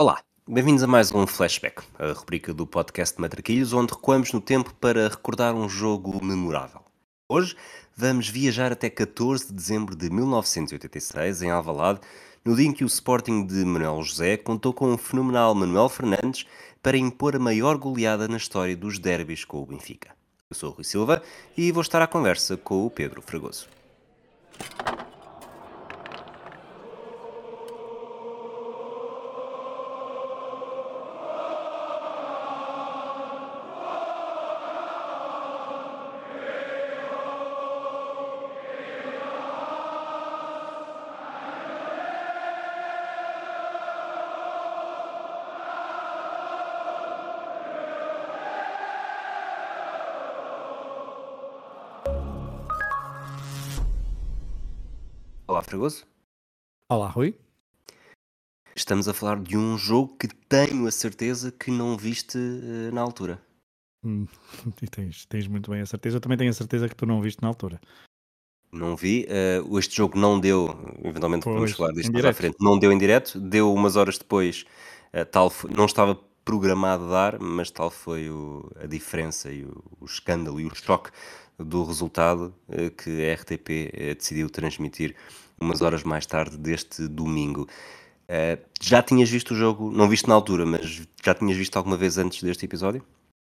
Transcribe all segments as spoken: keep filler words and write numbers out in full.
Olá, bem-vindos a mais um Flashback, a rubrica do podcast Matraquilhos, onde recuamos no tempo para recordar um jogo memorável. Hoje vamos viajar até catorze de dezembro de mil novecentos e oitenta e seis, em Alvalade, no dia em que o Sporting de Manuel José contou com o fenomenal Manuel Fernandes para impor a maior goleada na história dos derbys com o Benfica. Eu sou o Rui Silva e vou estar à conversa com o Pedro Fragoso. Olá, Fragoso. Olá, Rui. Estamos a falar de um jogo que tenho a certeza que não viste eh, na altura. Hum, e tens, tens muito bem a certeza. Eu também tenho a certeza que tu não viste na altura. Não vi. eh, este jogo não deu, eventualmente vamos Pois, falar disto em mais à direto. frente, não deu em direto, deu umas horas depois, eh, tal fo- não estava programado a dar, mas tal foi o- a diferença e o, o escândalo e o choque do resultado eh, que a R T P eh, decidiu transmitir umas horas mais tarde deste domingo. Eh, já tinhas visto o jogo, não viste na altura, mas já tinhas visto alguma vez antes deste episódio?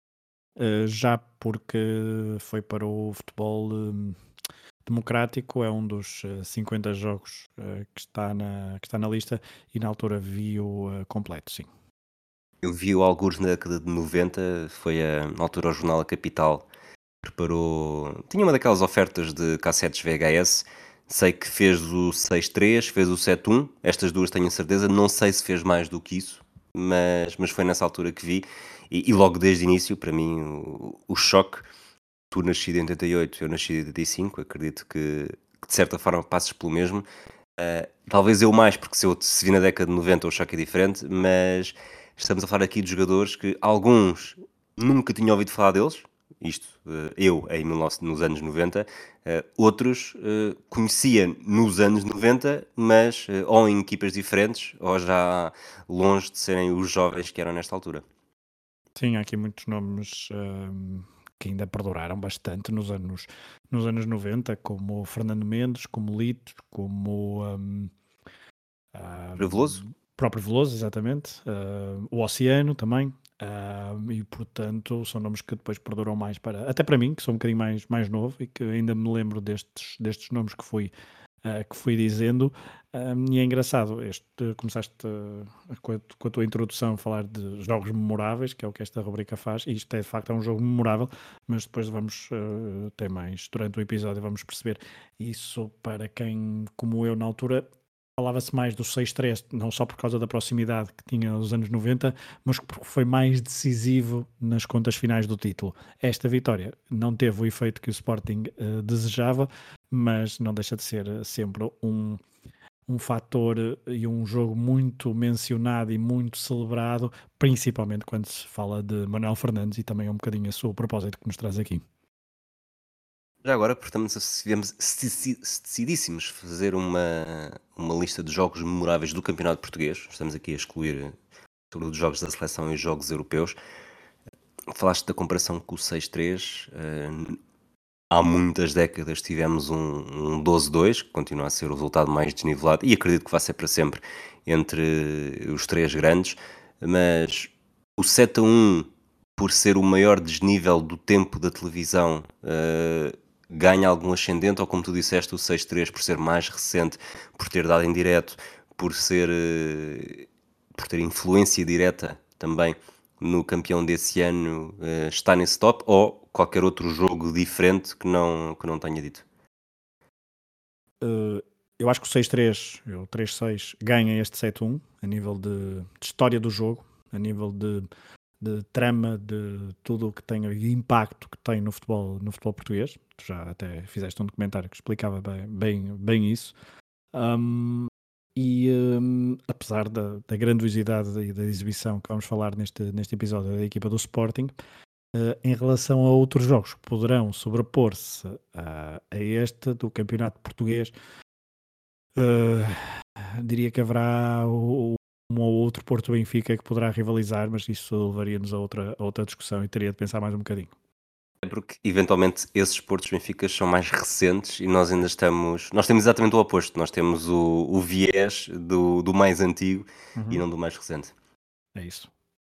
Uh, já porque foi para o futebol hum, democrático, é um dos uh, cinquenta jogos uh, que, está na, que está na lista e na altura vi-o uh, completo, sim. Eu vi-o algures na década de noventa, foi a, na altura o jornal A Capital preparou. Tinha uma daquelas ofertas de cassetes V H S. Sei que fez o seis três, fez o sete um. Estas duas tenho a certeza. Não sei se fez mais do que isso, mas, mas foi nessa altura que vi. E, e logo desde o início, para mim, o, o choque. Tu nascido em oitenta e oito, eu nasci em oitenta e cinco. Acredito que, que de certa forma passes pelo mesmo. Uh, talvez eu mais, porque se eu se vi na década de noventa o choque é diferente, mas estamos a falar aqui de jogadores que alguns nunca tinham ouvido falar deles, isto uh, eu em mil e novecentos, nos anos noventa, uh, outros uh, conhecia nos anos noventa, mas uh, ou em equipas diferentes, ou já longe de serem os jovens que eram nesta altura. Sim, há aqui muitos nomes hum, que ainda perduraram bastante nos anos, nos anos noventa, como o Fernando Mendes, como Lito, como hum, Reveloso? Um, próprio Veloso, exatamente. Uh, o Oceano também. Uh, e portanto são nomes que depois perduram mais para, até para mim, que sou um bocadinho mais, mais novo e que ainda me lembro destes, destes nomes que fui, uh, que fui dizendo. Um, e é engraçado, este, começaste uh, com, a, com a tua introdução a falar de jogos memoráveis, que é o que esta rubrica faz, e isto é de facto é um jogo memorável, mas depois vamos uh, ter mais, durante o episódio vamos perceber isso para quem, como eu na altura, falava-se mais do seis três, não só por causa da proximidade que tinha aos anos noventa, mas porque foi mais decisivo nas contas finais do título. Esta vitória não teve o efeito que o Sporting uh, desejava, mas não deixa de ser uh, sempre um, um fator uh, e um jogo muito mencionado e muito celebrado, principalmente quando se fala de Manuel Fernandes, e também é um bocadinho a seu propósito que nos traz aqui. Já agora, portanto, se, viemos- se- se- se decidíssemos fazer uma, uma lista de jogos memoráveis do Campeonato Português, estamos aqui a excluir sobre os jogos da seleção e os jogos europeus, falaste da comparação com o seis três. eh, há muitas décadas tivemos um, um doze dois, que continua a ser o resultado mais desnivelado, e acredito que vai ser para sempre entre os três grandes, mas o sete a um, por ser o maior desnível do tempo da televisão, eh, ganha algum ascendente, ou como tu disseste, o seis três por ser mais recente, por ter dado em direto, por ser eh, por ter influência direta também no campeão desse ano, eh, está nesse top, ou qualquer outro jogo diferente que não, que não tenha dito? Uh, eu acho que o seis três, o três seis, ganha este sete um a nível de, de história do jogo, a nível de, de trama, de tudo o que tem e impacto que tem no futebol, no futebol português. Tu já até fizeste um documentário que explicava bem, bem, bem isso. Um, e um, apesar da, da grandiosidade e da exibição que vamos falar neste, neste episódio da equipa do Sporting, Uh, em relação a outros jogos que poderão sobrepor-se uh, a este do Campeonato Português, uh, diria que haverá o, um ou outro Porto Benfica que poderá rivalizar, mas isso levaria-nos a outra, a outra discussão e teria de pensar mais um bocadinho. É porque, eventualmente, esses Portos Benficas são mais recentes e nós ainda estamos. Nós temos exatamente o oposto. Nós temos o, o viés do, do mais antigo e Uhum. não do mais recente. É isso.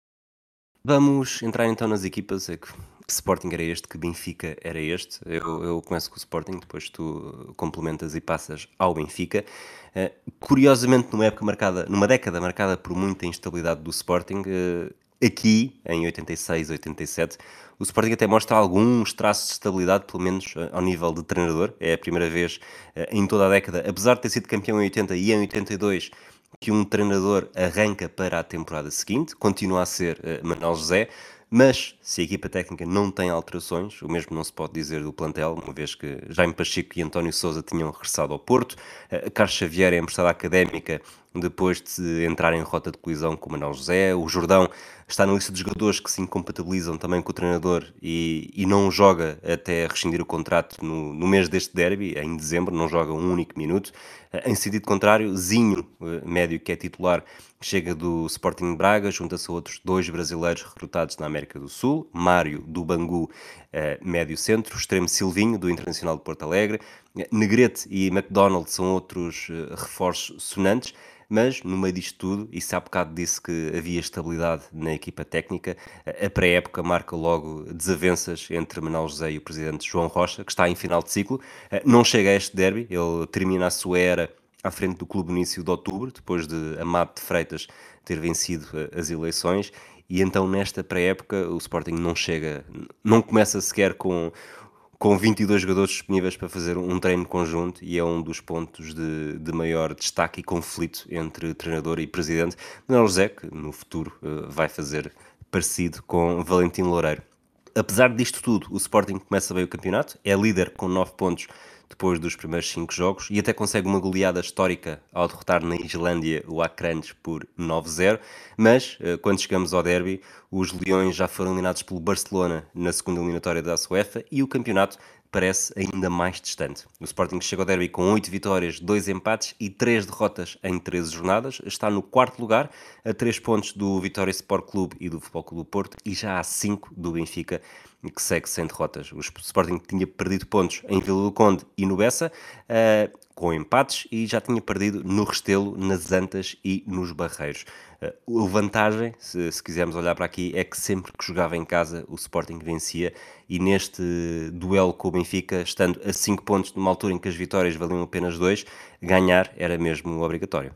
Vamos entrar então nas equipas. É que, que Sporting era este, que Benfica era este. Eu, eu começo com o Sporting, depois tu complementas e passas ao Benfica. Eh, curiosamente, numa época marcada, numa década marcada por muita instabilidade do Sporting, eh, aqui, em oitenta e seis, oitenta e sete, o Sporting até mostra alguns traços de estabilidade, pelo menos eh, ao nível de treinador. É a primeira vez eh, em toda a década, apesar de ter sido campeão em oitenta e em oitenta e dois, que um treinador arranca para a temporada seguinte, continua a ser uh, Manuel José, mas se a equipa técnica não tem alterações, o mesmo não se pode dizer do plantel, uma vez que Jaime Pacheco e António Sousa tinham regressado ao Porto, uh, Carlos Xavier é emprestado à Académica depois de entrar em rota de colisão com o Manuel José, o Jordão está na lista de jogadores que se incompatibilizam também com o treinador e, e não joga até rescindir o contrato no, no mês deste derby, em dezembro, não joga um único minuto. Em sentido contrário, Zinho, médio que é titular, chega do Sporting de Braga, junta-se a outros dois brasileiros recrutados na América do Sul, Mário, do Bangu, médio centro, extremo Silvinho, do Internacional de Porto Alegre, Negrete e McDonald são outros reforços sonantes, mas no meio disto tudo, e se há bocado disse que havia estabilidade na equipa técnica, a pré-época marca logo desavenças entre Manuel José e o presidente João Rocha, que está em final de ciclo, não chega a este derby, ele termina a sua era à frente do clube no início de outubro, depois de Amado de Freitas ter vencido as eleições, e então nesta pré-época o Sporting não chega, não começa sequer com com vinte e dois jogadores disponíveis para fazer um treino conjunto e é um dos pontos de, de maior destaque e conflito entre treinador e presidente. Manuel José, que no futuro uh, vai fazer parecido com Valentim Loureiro. Apesar disto tudo, o Sporting começa bem o campeonato, é líder com nove pontos depois dos primeiros cinco jogos e até consegue uma goleada histórica ao derrotar na Islândia o Acrantes por nove zero, mas quando chegamos ao derby, os Leões já foram eliminados pelo Barcelona na segunda eliminatória da UEFA e o campeonato parece ainda mais distante. O Sporting chega ao derby com oito vitórias, dois empates e três derrotas em treze jornadas. Está no quarto lugar, a três pontos do Vitória Sport Clube e do Futebol Clube do Porto e já há cinco do Benfica, que segue sem derrotas. O Sporting tinha perdido pontos em Vila do Conde e no Bessa, uh, com empates, e já tinha perdido no Restelo, nas Antas e nos Barreiros. Uh, a vantagem, se, se quisermos olhar para aqui, é que sempre que jogava em casa o Sporting vencia, e neste duelo com o Benfica, estando a cinco pontos numa altura em que as vitórias valiam apenas dois, ganhar era mesmo obrigatório.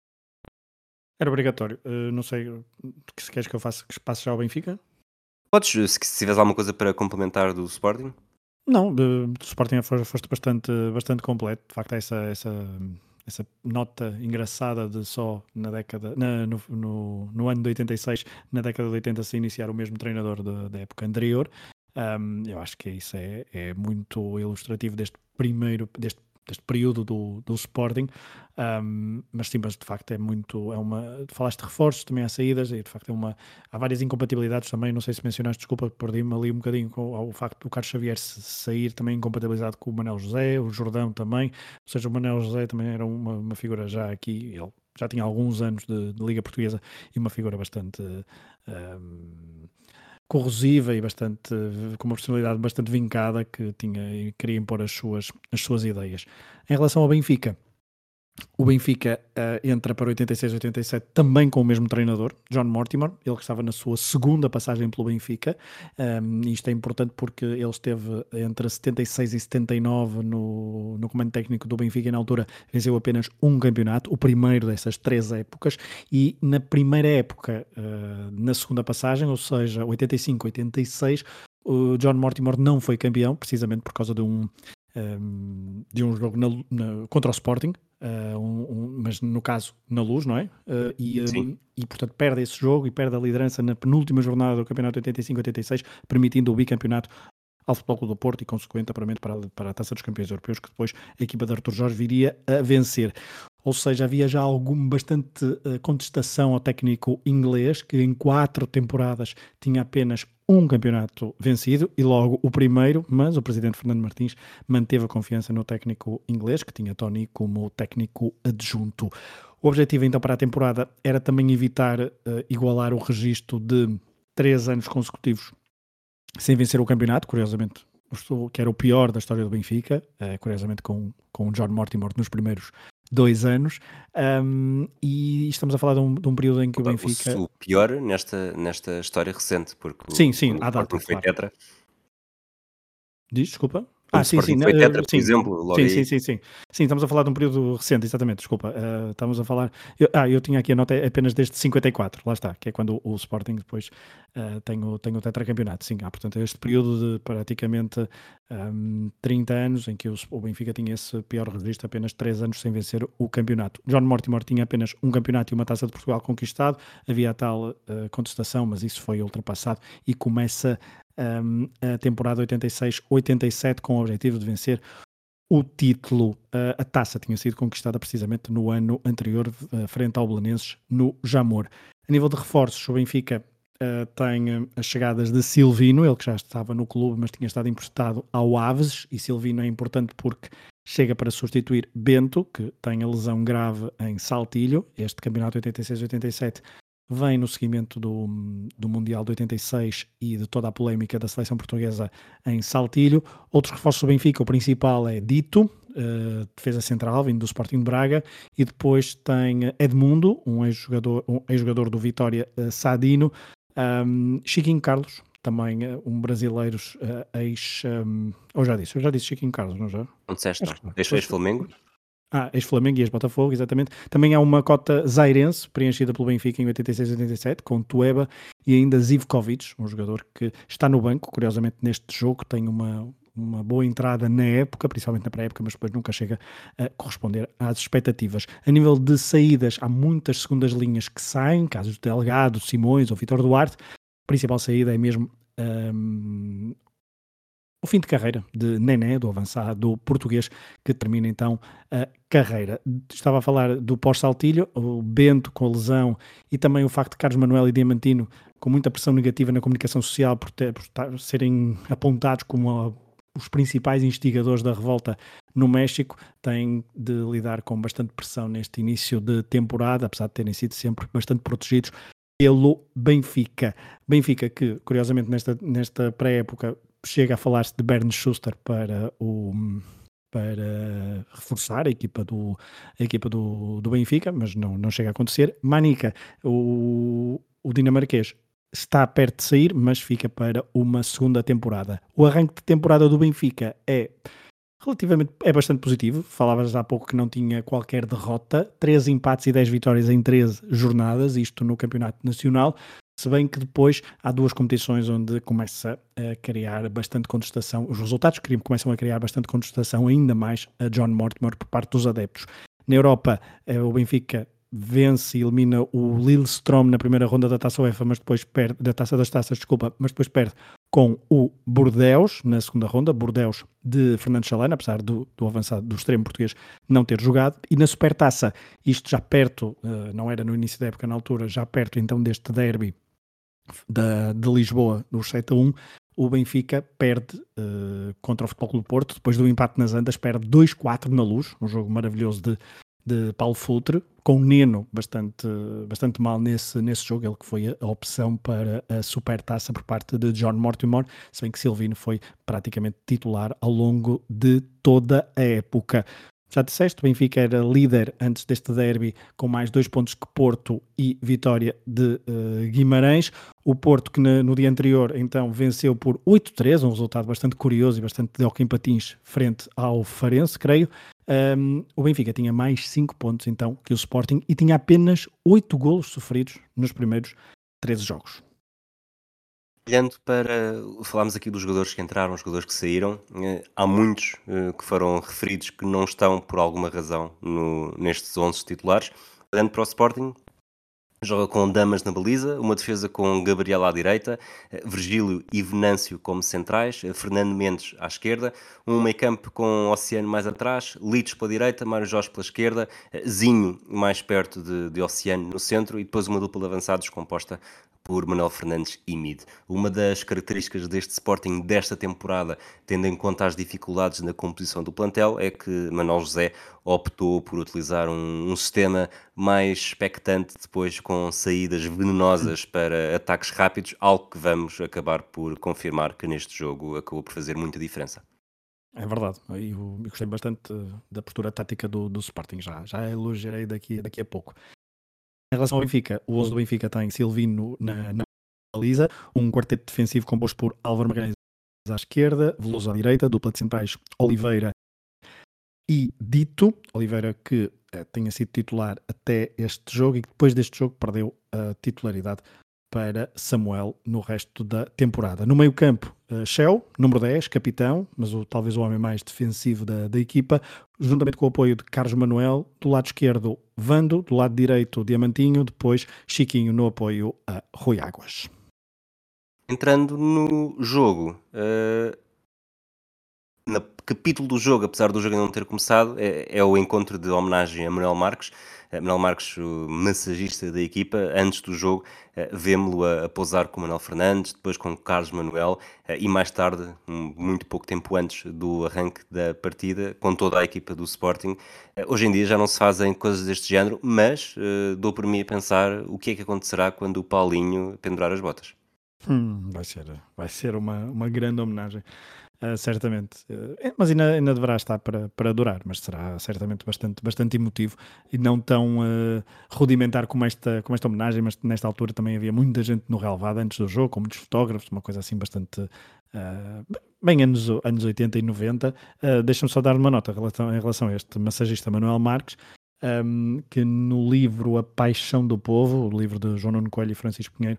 Era obrigatório. Uh, não sei se queres que eu faça, que passe já ao Benfica. Podes, se, se tiveres alguma coisa para complementar do Sporting? Não, do, do Sporting foste bastante, bastante completo. De facto, essa, essa, essa nota engraçada de só na década, na, no, no, no ano de oitenta e seis, na década de oitenta, se iniciar o mesmo treinador da, da época anterior. Um, eu acho que isso é, é muito ilustrativo deste primeiro, deste deste período do, do Sporting, um, mas sim, mas de facto é muito, é uma, falaste de reforços, também há saídas, e de facto é uma, há várias incompatibilidades também, não sei se mencionaste, desculpa, perdi-me ali um bocadinho com o facto do Carlos Xavier sair também incompatibilizado com o Manuel José, o Jordão também, ou seja, o Manuel José também era uma, uma figura já aqui, ele já tinha alguns anos de, de Liga Portuguesa e uma figura bastante... Um, corrosiva e bastante, com uma personalidade bastante vincada, que tinha e queria impor as suas, as suas ideias. Em relação ao Benfica, o Benfica uh, entra para oitenta e seis oitenta e sete também com o mesmo treinador, John Mortimer, ele que estava na sua segunda passagem pelo Benfica. Um, isto é importante porque ele esteve entre setenta e seis e setenta e nove no, no comando técnico do Benfica e na altura venceu apenas um campeonato, o primeiro dessas três épocas, e na primeira época, uh, na segunda passagem, ou seja, oitenta e cinco oitenta e seis, o John Mortimer não foi campeão, precisamente por causa de um, um, de um jogo na, na, contra o Sporting, Uh, um, um, mas no caso na Luz, não é? Uh, e, um, e portanto perde esse jogo e perde a liderança na penúltima jornada do campeonato oitenta e cinco oitenta e seis, permitindo o bicampeonato ao Futebol Clube do Porto e consequentemente para, para a Taça dos Campeões Europeus, que depois a equipa de Artur Jorge viria a vencer. Ou seja, havia já alguma bastante uh, contestação ao técnico inglês, que em quatro temporadas tinha apenas um campeonato vencido, e logo o primeiro, mas o presidente Fernando Martins manteve a confiança no técnico inglês, que tinha Tony como técnico adjunto. O objetivo então para a temporada era também evitar uh, igualar o registro de três anos consecutivos sem vencer o campeonato, curiosamente, que era o pior da história do Benfica, uh, curiosamente com, com o John Mortimer nos primeiros dois anos, um, e estamos a falar de um, de um período em que o Benfica... O pior nesta, nesta história recente, porque sim, sim, quando à o data, Sporting foi claro. tetra... Diz, desculpa? Quando Ah, o sim, sim, Sporting não, foi eh, tetra, por sim, exemplo, logo sim, aí... sim, sim, sim. Sim, estamos a falar de um período recente, exatamente, desculpa. eh, estamos a falar. Eu, ah, eu tinha aqui a nota apenas desde cinquenta e quatro, lá está, que é quando o, o Sporting depois eh, tem, o, tem o tetracampeonato. Sim, há, portanto, este período de praticamente um, trinta anos em que o, o Benfica tinha esse pior registro, apenas três anos sem vencer o campeonato. John Mortimer tinha apenas um campeonato e uma taça de Portugal conquistado, havia a tal eh, contestação, mas isso foi ultrapassado e começa um, a temporada oitenta e seis oitenta e sete com o objetivo de vencer o título. Uh, a taça tinha sido conquistada precisamente no ano anterior, uh, frente ao Belenenses, no Jamor. A nível de reforços, o Benfica uh, tem uh, as chegadas de Silvino, ele que já estava no clube, mas tinha estado emprestado ao Aves, e Silvino é importante porque chega para substituir Bento, que tem a lesão grave em Saltilho. Este campeonato oitenta e seis oitenta e sete vem no seguimento do, do Mundial de oitenta e seis e de toda a polémica da seleção portuguesa em Saltilho. Outros reforços do Benfica, o principal é Dito, uh, defesa central, vindo do Sporting de Braga, e depois tem Edmundo, um ex-jogador, um ex-jogador do Vitória, uh, Sadino, um, Chiquinho Carlos, também uh, um brasileiro uh, ex... Um, eu já disse, eu já disse Chiquinho Carlos, não já? Não disseste, Acho que não? não. Deixa ex-Flamengo? Ah, ex-Flamengo e ex-Botafogo, exatamente. Também há uma cota zairense, preenchida pelo Benfica em oitenta e seis oitenta e sete, com Tueba e ainda Zivkovic, um jogador que está no banco, curiosamente neste jogo tem uma, uma boa entrada na época, principalmente na pré-época, mas depois nunca chega a corresponder às expectativas. A nível de saídas, há muitas segundas linhas que saem, casos de Delgado, Simões ou Vitor Duarte. A principal saída é mesmo... Um, o fim de carreira de Nené, do avançado português, que termina então a carreira. Estava a falar do pós-Saltilho, o Bento com a lesão e também o facto de Carlos Manuel e Diamantino com muita pressão negativa na comunicação social por, ter, por estar, serem apontados como a, os principais instigadores da revolta no México, têm de lidar com bastante pressão neste início de temporada, apesar de terem sido sempre bastante protegidos pelo Benfica. Benfica que, curiosamente, nesta, nesta pré-época chega a falar-se de Bernd Schuster para, o, para reforçar a equipa do, a equipa do, do Benfica, mas não, não chega a acontecer. Manica, o, o dinamarquês, está perto de sair, mas fica para uma segunda temporada. O arranque de temporada do Benfica é relativamente, é bastante positivo. Falavas há pouco que não tinha qualquer derrota, treze empates e dez vitórias em treze jornadas, isto no Campeonato Nacional. Se bem que depois há duas competições onde começa a criar bastante contestação, os resultados que começam a criar bastante contestação, ainda mais a John Mortimer por parte dos adeptos. Na Europa, o Benfica vence e elimina o Lillestrøm na primeira ronda da Taça UEFA, mas depois perde, da Taça das Taças, desculpa, mas depois perde com o Bordeaux na segunda ronda, Bordeaux de Fernando Chalana, apesar do, do avançado do extremo português não ter jogado, e na Supertaça, isto já perto, uh, não era no início da época, na altura, já perto então deste derby Da, de Lisboa, dos sete a um, o Benfica perde uh, contra o Futebol Clube do Porto, depois do empate nas Andas, perde dois quatro na Luz, um jogo maravilhoso de, de Paulo Futre, com o Neno bastante, bastante mal nesse, nesse jogo, ele que foi a, a opção para a Supertaça por parte de John Mortimer, se bem que Silvino foi praticamente titular ao longo de toda a época. Já disseste, o Benfica era líder antes deste derby com mais dois pontos que Porto e Vitória de uh, Guimarães. O Porto que na, no dia anterior então venceu por oito três, um resultado bastante curioso e bastante de hockey em patins frente ao Farense, creio. Um, o Benfica tinha mais cinco pontos então que o Sporting e tinha apenas oito golos sofridos nos primeiros treze jogos. Olhando para, falámos aqui dos jogadores que entraram, os jogadores que saíram, eh, há muitos eh, que foram referidos que não estão por alguma razão no, nestes onze titulares. Olhando para o Sporting, joga com Damas na baliza, uma defesa com Gabriel à direita, eh, Virgílio e Venâncio como centrais, eh, Fernando Mendes à esquerda, um meio-campo com Oceano mais atrás, Litos pela direita, Mário Jorge pela esquerda, eh, Zinho mais perto de, de Oceano no centro e depois uma dupla de avançados composta por Manuel Fernandes e Mid. Uma das características deste Sporting desta temporada, tendo em conta as dificuldades na composição do plantel, é que Manuel José optou por utilizar um, um sistema mais expectante depois com saídas venenosas para ataques rápidos, algo que vamos acabar por confirmar que neste jogo acabou por fazer muita diferença. É verdade. E eu, eu gostei bastante eh, da postura tática do, do Sporting, já, já elogiarei daqui, daqui a pouco. Em relação ao Benfica, o onze do Benfica tem Silvino na, na baliza, um quarteto defensivo composto por Álvaro Magalhães à esquerda, Veloso à direita, dupla de centrais Oliveira e Dito. Oliveira que eh, tinha sido titular até este jogo e que depois deste jogo perdeu a titularidade para Samuel no resto da temporada. No meio campo, uh, Shell, número dez, capitão, mas o, talvez o homem mais defensivo da, da equipa, juntamente com o apoio de Carlos Manuel, do lado esquerdo Vando, do lado direito Diamantinho, depois Chiquinho no apoio a Rui Águas. Entrando no jogo, uh, no capítulo do jogo, apesar do jogo ainda não ter começado, é, é o encontro de homenagem a Manuel Marques. Uh, Manuel Marques, o massagista da equipa, antes do jogo, uh, vemo-lo a, a pousar com Manuel Fernandes, depois com Carlos Manuel uh, e mais tarde, um, muito pouco tempo antes do arranque da partida, com toda a equipa do Sporting. Uh, hoje em dia já não se fazem coisas deste género, mas uh, dou por mim a pensar o que é que acontecerá quando o Paulinho pendurar as botas. Hum, vai ser, vai ser uma, uma grande homenagem. Uh, certamente, uh, mas ainda, ainda deverá estar para, para durar, mas será certamente bastante, bastante emotivo e não tão uh, rudimentar como esta, como esta homenagem, mas nesta altura também havia muita gente no relvado antes do jogo, com muitos fotógrafos, uma coisa assim bastante uh, bem anos, anos oitenta e noventa. Uh, deixa-me só dar uma nota em relação, em relação a este massagista Manuel Marques, um, que no livro A Paixão do Povo, o livro de João Nuno Coelho e Francisco Pinheiro,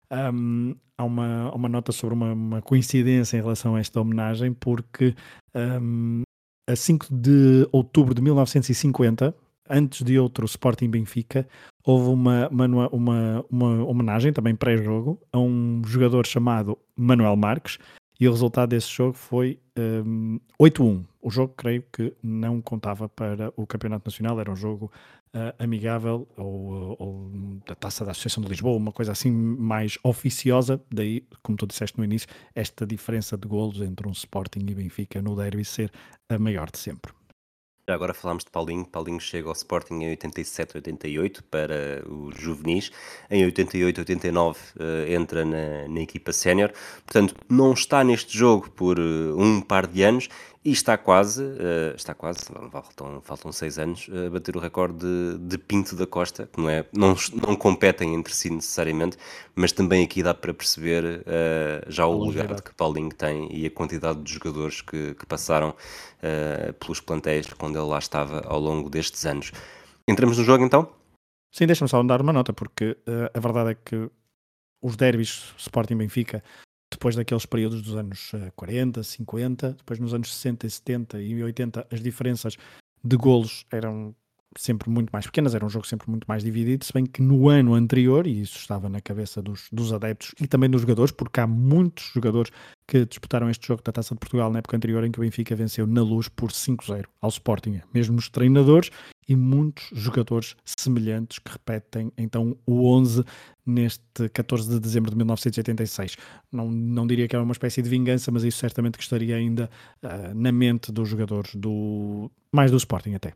Um, há uma, uma nota sobre uma, uma coincidência em relação a esta homenagem, porque um, a cinco de outubro de mil novecentos e cinquenta, antes de outro Sporting Benfica, houve uma, uma, uma, uma homenagem, também pré-jogo, a um jogador chamado Manuel Marques, e o resultado desse jogo foi um, oito a um. O jogo, creio que não contava para o Campeonato Nacional, era um jogo uh, amigável ou, ou da Taça da Associação de Lisboa, uma coisa assim mais oficiosa. Daí, como tu disseste no início, esta diferença de golos entre um Sporting e Benfica no derby ser a maior de sempre. Já agora falámos de Paulinho. Paulinho chega ao Sporting em oitenta e sete, oitenta e oito para os juvenis. Em oitenta e oito, oitenta e nove uh, entra na, na equipa sénior. Portanto, não está neste jogo por uh, um par de anos e está quase, uh, está quase, faltam, faltam seis anos, a uh, bater o recorde de, de Pinto da Costa, que não, é, não, não competem entre si necessariamente, mas também aqui dá para perceber uh, já o legado que Paulinho tem e a quantidade de jogadores que, que passaram uh, pelos plantéis quando ele lá estava ao longo destes anos. Entramos no jogo então? Sim, deixa-me só dar uma nota, porque uh, a verdade é que os derbys Sporting-Benfica, depois daqueles períodos dos anos quarenta, cinquenta, depois nos anos sessenta, setenta e oitenta, as diferenças de golos eram sempre muito mais pequenas, era um jogo sempre muito mais dividido, se bem que no ano anterior, e isso estava na cabeça dos, dos adeptos e também dos jogadores, porque há muitos jogadores que disputaram este jogo da Taça de Portugal na época anterior, em que o Benfica venceu na Luz por cinco a zero ao Sporting, mesmo os treinadores e muitos jogadores semelhantes que repetem então o onze neste catorze de dezembro de mil novecentos e oitenta e seis. Não, não diria que era uma espécie de vingança, mas isso certamente que estaria ainda uh, na mente dos jogadores, do mais do Sporting até.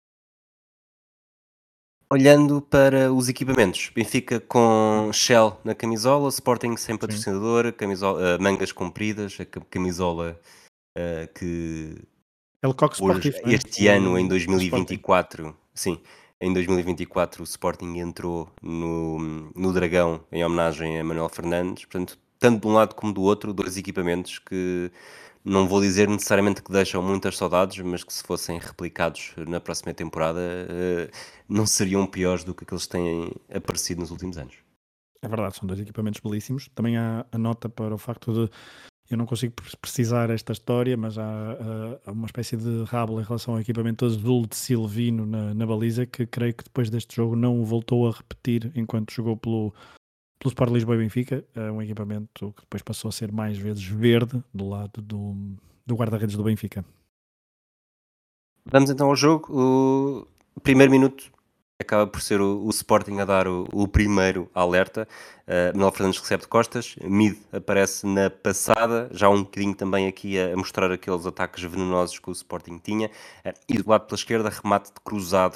Olhando para os equipamentos, Benfica com Shell na camisola, Sporting sem patrocinador, camisola, uh, mangas compridas, a camisola uh, que hoje, Sportif, este é? ano, o, em dois mil e vinte e quatro, sim, em dois mil e vinte e quatro o Sporting entrou no, no Dragão em homenagem a Manuel Fernandes, portanto, tanto de um lado como do outro, dois equipamentos que não vou dizer necessariamente que deixam muitas saudades, mas que se fossem replicados na próxima temporada uh, não seriam piores do que aqueles que têm aparecido nos últimos anos. É verdade, são dois equipamentos belíssimos. Também há a nota para o facto de eu não consigo precisar esta história, mas há, há uma espécie de rábula em relação ao equipamento azul de Silvino na, na baliza, que creio que depois deste jogo não o voltou a repetir enquanto jogou pelo, pelo Sport Lisboa e Benfica. É um equipamento que depois passou a ser mais vezes verde do lado do, do guarda-redes do Benfica. Vamos então ao jogo. O primeiro minuto acaba por ser o, o Sporting a dar o, o primeiro alerta. Uh, Manuel Fernandes recebe de costas, Mid aparece na passada, já um bocadinho também aqui a, a mostrar aqueles ataques venenosos que o Sporting tinha, uh, e do lado pela esquerda, remate de cruzado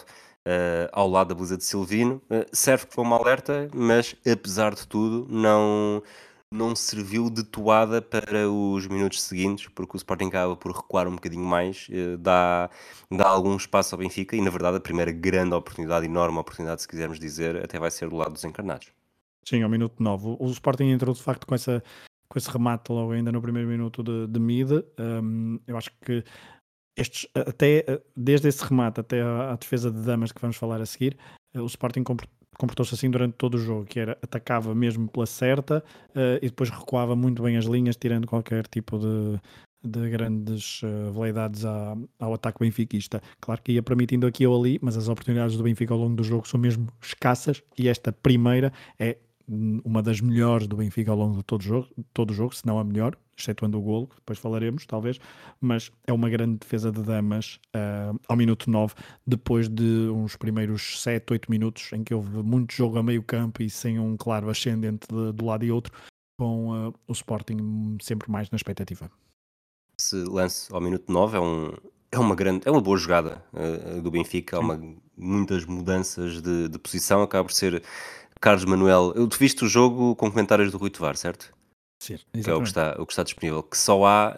uh, ao lado da baliza de Silvino. Uh, serve como uma alerta, mas apesar de tudo, não, não serviu de toada para os minutos seguintes, porque o Sporting acaba por recuar um bocadinho mais, uh, dá, dá algum espaço ao Benfica e, na verdade, a primeira grande oportunidade, enorme oportunidade, se quisermos dizer, até vai ser do lado dos encarnados. Sim, ao minuto nove. O, o Sporting entrou de facto com, essa, com esse remate logo ainda no primeiro minuto de, de mid. Um, eu acho que estes, até, eh, desde esse remate até à, à defesa de damas que vamos falar a seguir, eh, o Sporting compor- comportou-se assim durante todo o jogo, que era atacava mesmo pela certa, eh, e depois recuava muito bem as linhas, tirando qualquer tipo de, de grandes eh, veleidades à- ao ataque benfiquista. Claro que ia permitindo aqui ou ali, mas as oportunidades do Benfica ao longo do jogo são mesmo escassas, e esta primeira é hum, uma das melhores do Benfica ao longo de todo o jogo, todo o jogo, se não a melhor, excetuando o golo, que depois falaremos, talvez, mas é uma grande defesa de damas uh, ao minuto nove, depois de uns primeiros sete, oito minutos em que houve muito jogo a meio campo e sem um claro ascendente de, de um lado e outro, com uh, o Sporting sempre mais na expectativa. Esse lance ao minuto nove é, um, é uma grande, é uma boa jogada uh, do Benfica, há Sim, uma, muitas mudanças de, de posição, acaba por ser Carlos Manuel. Eu te viste o jogo com comentários do Rui Tovar, certo? sim, Que é o que exatamente. está, o que está disponível, que só há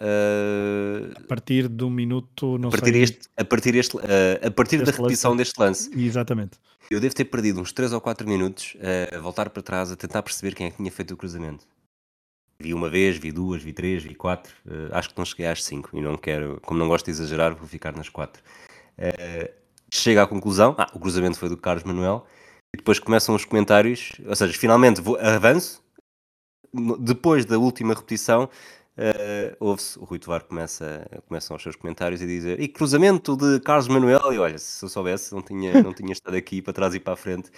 A uh, partir do minuto, a não partir sei, este, a partir este, uh, a partir da deste lance, repetição deste lance. exatamente. Eu devo ter perdido uns três ou quatro minutos uh, a voltar para trás a tentar perceber quem é que tinha feito o cruzamento. Vi uma vez, vi duas, vi três, vi quatro. Uh, acho que não cheguei às cinco e não quero, como não gosto de exagerar, vou ficar nas quatro. Uh, chega à conclusão, ah, o cruzamento foi do Carlos Manuel, e depois começam os comentários, ou seja, finalmente vou, avanço, no- depois da última repetição, uh, ouve-se, o Rui Tovar começa, começam os seus comentários e dizer, e cruzamento de Carlos Manuel, e olha, se eu soubesse, não tinha, não tinha estado aqui para trás e para a frente,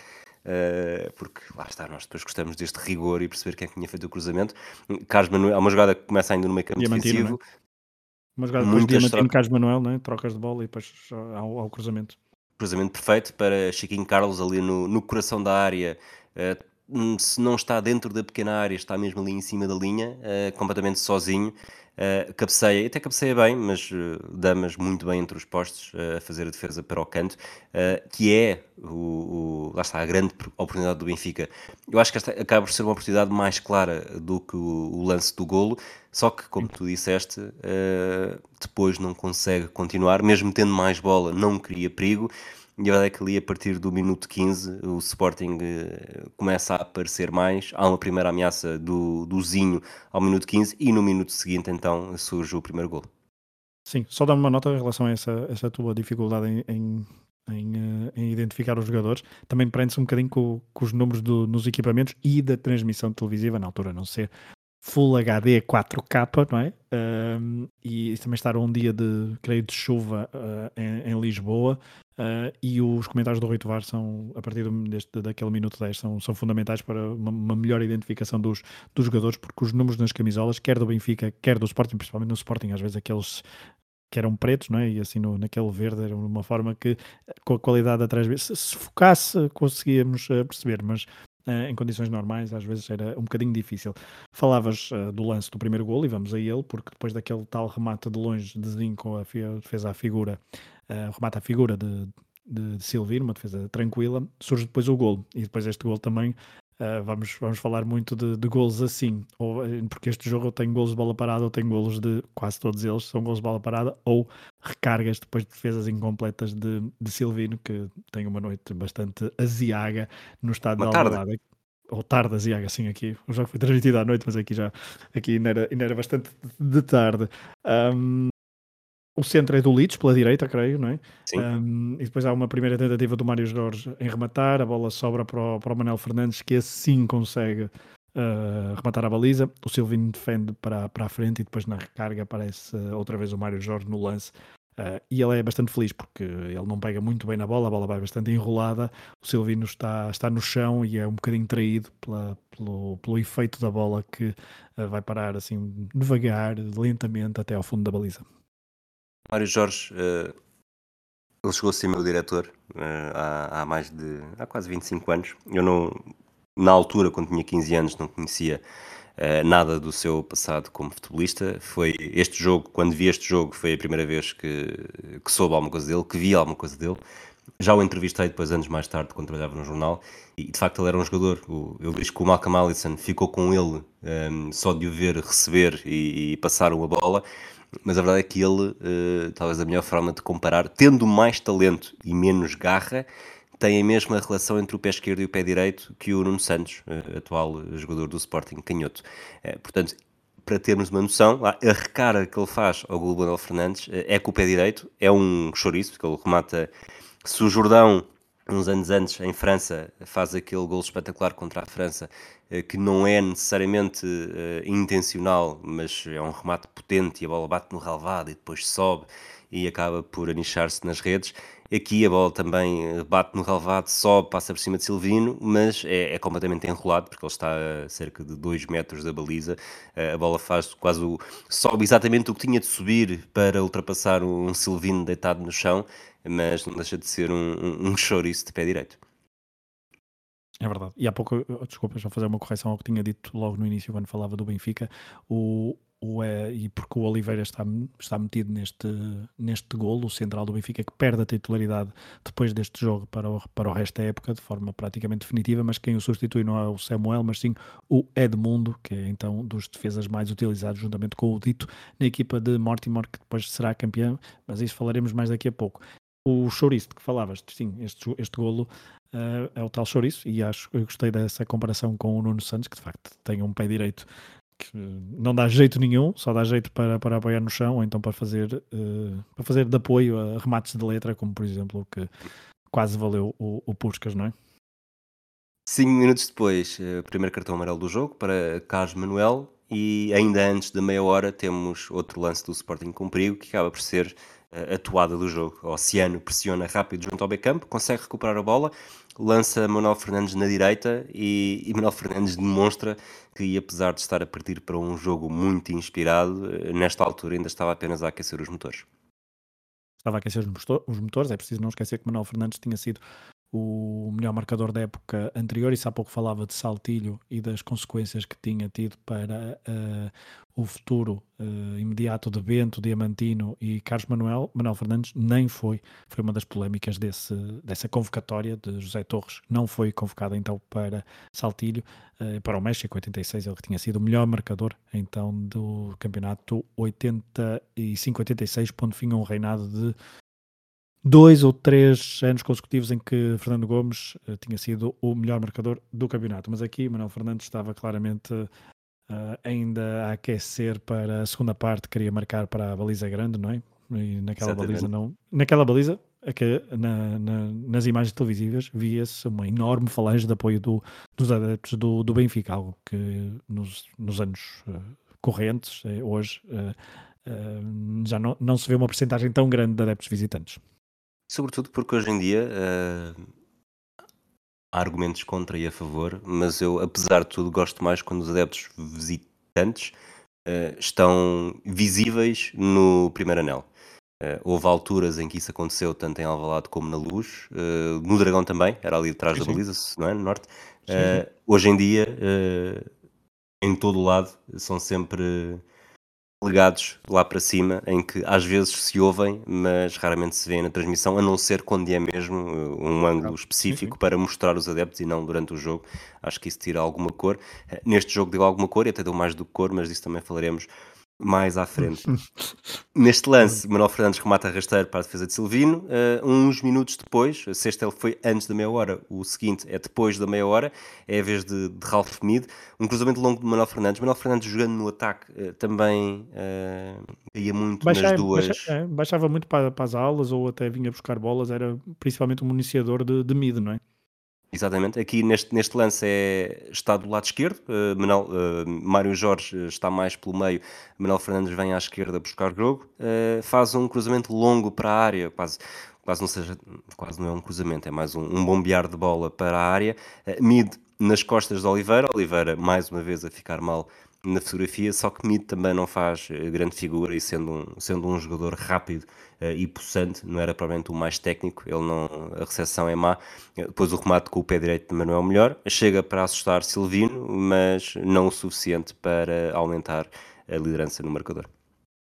uh, porque lá está, nós depois gostamos deste rigor e perceber quem é que tinha feito o cruzamento. Carlos Manuel, há uma jogada que começa ainda no meio campo Diamantino, não é? defensivo, Uma jogada depois de muitas Diamantino, trocas. Carlos Manuel, não é? Trocas de bola e depois ao, ao cruzamento. Cruzamento perfeito para Chiquinho Carlos ali no, no coração da área. Uh, se não está dentro da pequena área, está mesmo ali em cima da linha, uh, completamente sozinho. Uh, cabeceia, até cabeceia bem, mas uh, Damas muito bem entre os postos, uh, a fazer a defesa para o canto, uh, que é o, o, lá está, a grande oportunidade do Benfica. Eu acho que esta acaba por ser uma oportunidade mais clara do que o, o lance do golo, só que, como tu disseste, uh, depois não consegue continuar, mesmo tendo mais bola, não cria perigo. E a verdade é que ali, a partir do minuto quinze, o Sporting uh, começa a aparecer mais. Há uma primeira ameaça do, do Zinho ao minuto quinze e no minuto seguinte, então, surge o primeiro gol. Sim, só dar uma nota em relação a essa, essa tua dificuldade em, em, em, eh, em identificar os jogadores. Também prende-se um bocadinho com, com os números do, nos equipamentos e da transmissão televisiva, na altura não ser Full H D quatro K, não é? Um, e também estar um dia de, creio, de chuva uh, em, em Lisboa, uh, e os comentários do Rui Tovar são, a partir do, deste, daquele minuto dez, são, são fundamentais para uma, uma melhor identificação dos, dos jogadores, porque os números nas camisolas, quer do Benfica, quer do Sporting, principalmente no Sporting, às vezes aqueles que eram pretos, não é? E assim no, naquele verde era uma forma que, com a qualidade atrás, se, se focasse, conseguíamos uh, perceber, mas uh, em condições normais às vezes era um bocadinho difícil. Falavas uh, do lance do primeiro golo e vamos a ele, porque depois daquele tal remate de longe de Zinco, a defesa à figura, uh, remata à figura de, de, de Silvino, uma defesa tranquila, surge depois o golo, e depois este golo também. Uh, vamos, vamos falar muito de, de golos assim, ou, porque este jogo eu tenho golos de bola parada, eu tenho golos de, quase todos eles são golos de bola parada, ou recargas depois de defesas incompletas de, de Silvino, que tem uma noite bastante aziaga no estado de Uma tarde. Alvalade, ou tarde aziaga, assim aqui, o jogo foi transmitido à noite, mas aqui já, aqui ainda era, ainda era bastante de tarde. Um, o centro é do Leeds, pela direita, creio, não é? Sim. Um, e depois há uma primeira tentativa do Mário Jorge em rematar, a bola sobra para o, para o Manuel Fernandes, que assim consegue uh, rematar a baliza. O Silvino defende para, para a frente e depois na recarga aparece uh, outra vez o Mário Jorge no lance. Uh, e ele é bastante feliz porque ele não pega muito bem na bola, a bola vai bastante enrolada. O Silvino está, está no chão e é um bocadinho traído pela, pelo, pelo efeito da bola que uh, vai parar assim devagar, lentamente até ao fundo da baliza. Mário Jorge, uh, ele chegou a ser meu diretor uh, há, há mais de, há quase vinte e cinco anos. Eu não, na altura, quando tinha quinze anos, não conhecia uh, nada do seu passado como futebolista. Foi este jogo, quando vi este jogo, foi a primeira vez que, que soube alguma coisa dele, que vi alguma coisa dele. Já o entrevistei depois, anos mais tarde, quando trabalhava no jornal, e de facto ele era um jogador. O- Ele diz que o Malcolm Allison ficou com ele ehm, só de o ver receber e, e passar uma bola, mas a verdade é que ele, eh, talvez a melhor forma de comparar, tendo mais talento e menos garra, tem a mesma relação entre o pé esquerdo e o pé direito que o Nuno Santos, eh, atual jogador do Sporting canhoto. Eh, Portanto, para termos uma noção, a a recara que ele faz ao gol do Manuel Fernandes eh, é com o pé direito, é um chouriço, porque ele remata. Se o Jordão, uns anos antes, em França, faz aquele gol espetacular contra a França, eh, que não é necessariamente eh, intencional, mas é um remate potente e a bola bate no relvado e depois sobe e acaba por anichar-se nas redes. Aqui a bola também eh, bate no relvado, sobe, passa por cima de Silvino, mas é, é completamente enrolado porque ele está a cerca de dois metros da baliza. Eh, A bola faz quase o, sobe exatamente o que tinha de subir para ultrapassar um Silvino deitado no chão, mas não deixa de ser um, um, um chouriço de pé direito. É verdade. E há pouco, eu- desculpa, só fazer uma correção ao que tinha dito logo no início, quando falava do Benfica, o, o, é, e porque o Oliveira está, está metido neste, neste golo, o central do Benfica, que perde a titularidade depois deste jogo para o, para o resto da época, de forma praticamente definitiva, mas quem o substitui não é o Samuel, mas sim o Edmundo, que é então dos defesas mais utilizados, juntamente com o Dito, na equipa de Mortimer, que depois será campeão, mas isso falaremos mais daqui a pouco. O chouriço de que falavas, sim, este, este golo uh, é o tal chouriço, e acho eu gostei dessa comparação com o Nuno Santos, que de facto tem um pé direito que não dá jeito nenhum, só dá jeito para, para apoiar no chão, ou então para fazer, uh, para fazer de apoio a remates de letra, como por exemplo o que quase valeu o, o Puskas, não é? Cinco minutos depois, eh, primeiro cartão amarelo do jogo para Carlos Manuel e ainda antes da meia hora temos outro lance do Sporting com perigo que acaba por ser eh, a toada do jogo. O Oceano pressiona rápido junto ao meio-campo, consegue recuperar a bola, lança Manuel Fernandes na direita e, e Manuel Fernandes demonstra que, apesar de estar a partir para um jogo muito inspirado, eh, nesta altura ainda estava apenas a aquecer os motores. Estava a aquecer os mosto- os motores, é preciso não esquecer que Manuel Fernandes tinha sido o melhor marcador da época anterior, e se há pouco falava de Saltilho e das consequências que tinha tido para eh, o futuro eh, imediato de Bento, Diamantino e Carlos Manuel, Manuel Fernandes nem foi, foi uma das polémicas desse, dessa convocatória de José Torres, não foi convocado então para Saltilho, eh, para o México oitenta e seis, ele que tinha sido o melhor marcador então do campeonato oitenta e cinco oitenta e seis, ponto fim a um reinado de dois ou três anos consecutivos em que Fernando Gomes uh, tinha sido o melhor marcador do campeonato. Mas aqui Manuel Fernandes estava claramente uh, ainda a aquecer para a segunda parte, queria marcar para a baliza grande, não é? E naquela baliza Exatamente. não. Naquela baliza, é que na, na, nas imagens televisivas via-se uma enorme falange de apoio do, dos adeptos do, do Benfica, algo que nos, nos anos uh, correntes, eh, hoje, uh, uh, já não, não se vê uma porcentagem tão grande de adeptos visitantes. Sobretudo porque hoje em dia eh, há argumentos contra e a favor, mas eu, apesar de tudo, gosto mais quando os adeptos visitantes eh, estão visíveis no primeiro anel. Eh, houve alturas em que isso aconteceu tanto em Alvalade como na Luz, eh, no Dragão também, era ali atrás Sim, da sim. baliza, se não é, no norte. Sim, sim. Eh, hoje em dia, eh, em todo o lado, são sempre legados lá para cima, em que às vezes se ouvem, mas raramente se vêem na transmissão, a não ser quando é mesmo uh, um ângulo Sim, sim. específico para mostrar os adeptos e não durante o jogo. Acho que isso tira alguma cor. Eh, Neste jogo deu alguma cor e até deu mais do que cor, mas disso também falaremos mais à frente. Neste É verdade. lance, Manuel Fernandes remata rasteiro para a defesa de Silvino. Uh, uns minutos depois, se este ele foi antes da meia hora, o seguinte é depois da meia hora, é a vez de, de Ralf Mead. Um cruzamento longo de Manuel Fernandes. Manuel Fernandes jogando no ataque uh, também uh, ia muito nas Baixa- baixa- duas. é, baixava muito para, para as aulas, ou até vinha buscar bolas, era principalmente um municiador de, de mid, não é? Exatamente, aqui neste, neste lance é, está do lado esquerdo, uh, Manuel, uh, Mário Jorge está mais pelo meio, Manuel Fernandes vem à esquerda buscar jogo, uh, faz um cruzamento longo para a área, quase, quase, não, seja, quase não é um cruzamento, é mais um, um bombear de bola para a área, uh, Mid nas costas de Oliveira, Oliveira mais uma vez a ficar mal na fotografia, só que Mid também não faz uh, grande figura e sendo um, sendo um jogador rápido uh, e possante, não era provavelmente o mais técnico, ele não, a recepção é má. Depois o remate com o pé direito também não é o melhor. Chega para assustar Silvino, mas não o suficiente para aumentar a liderança no marcador.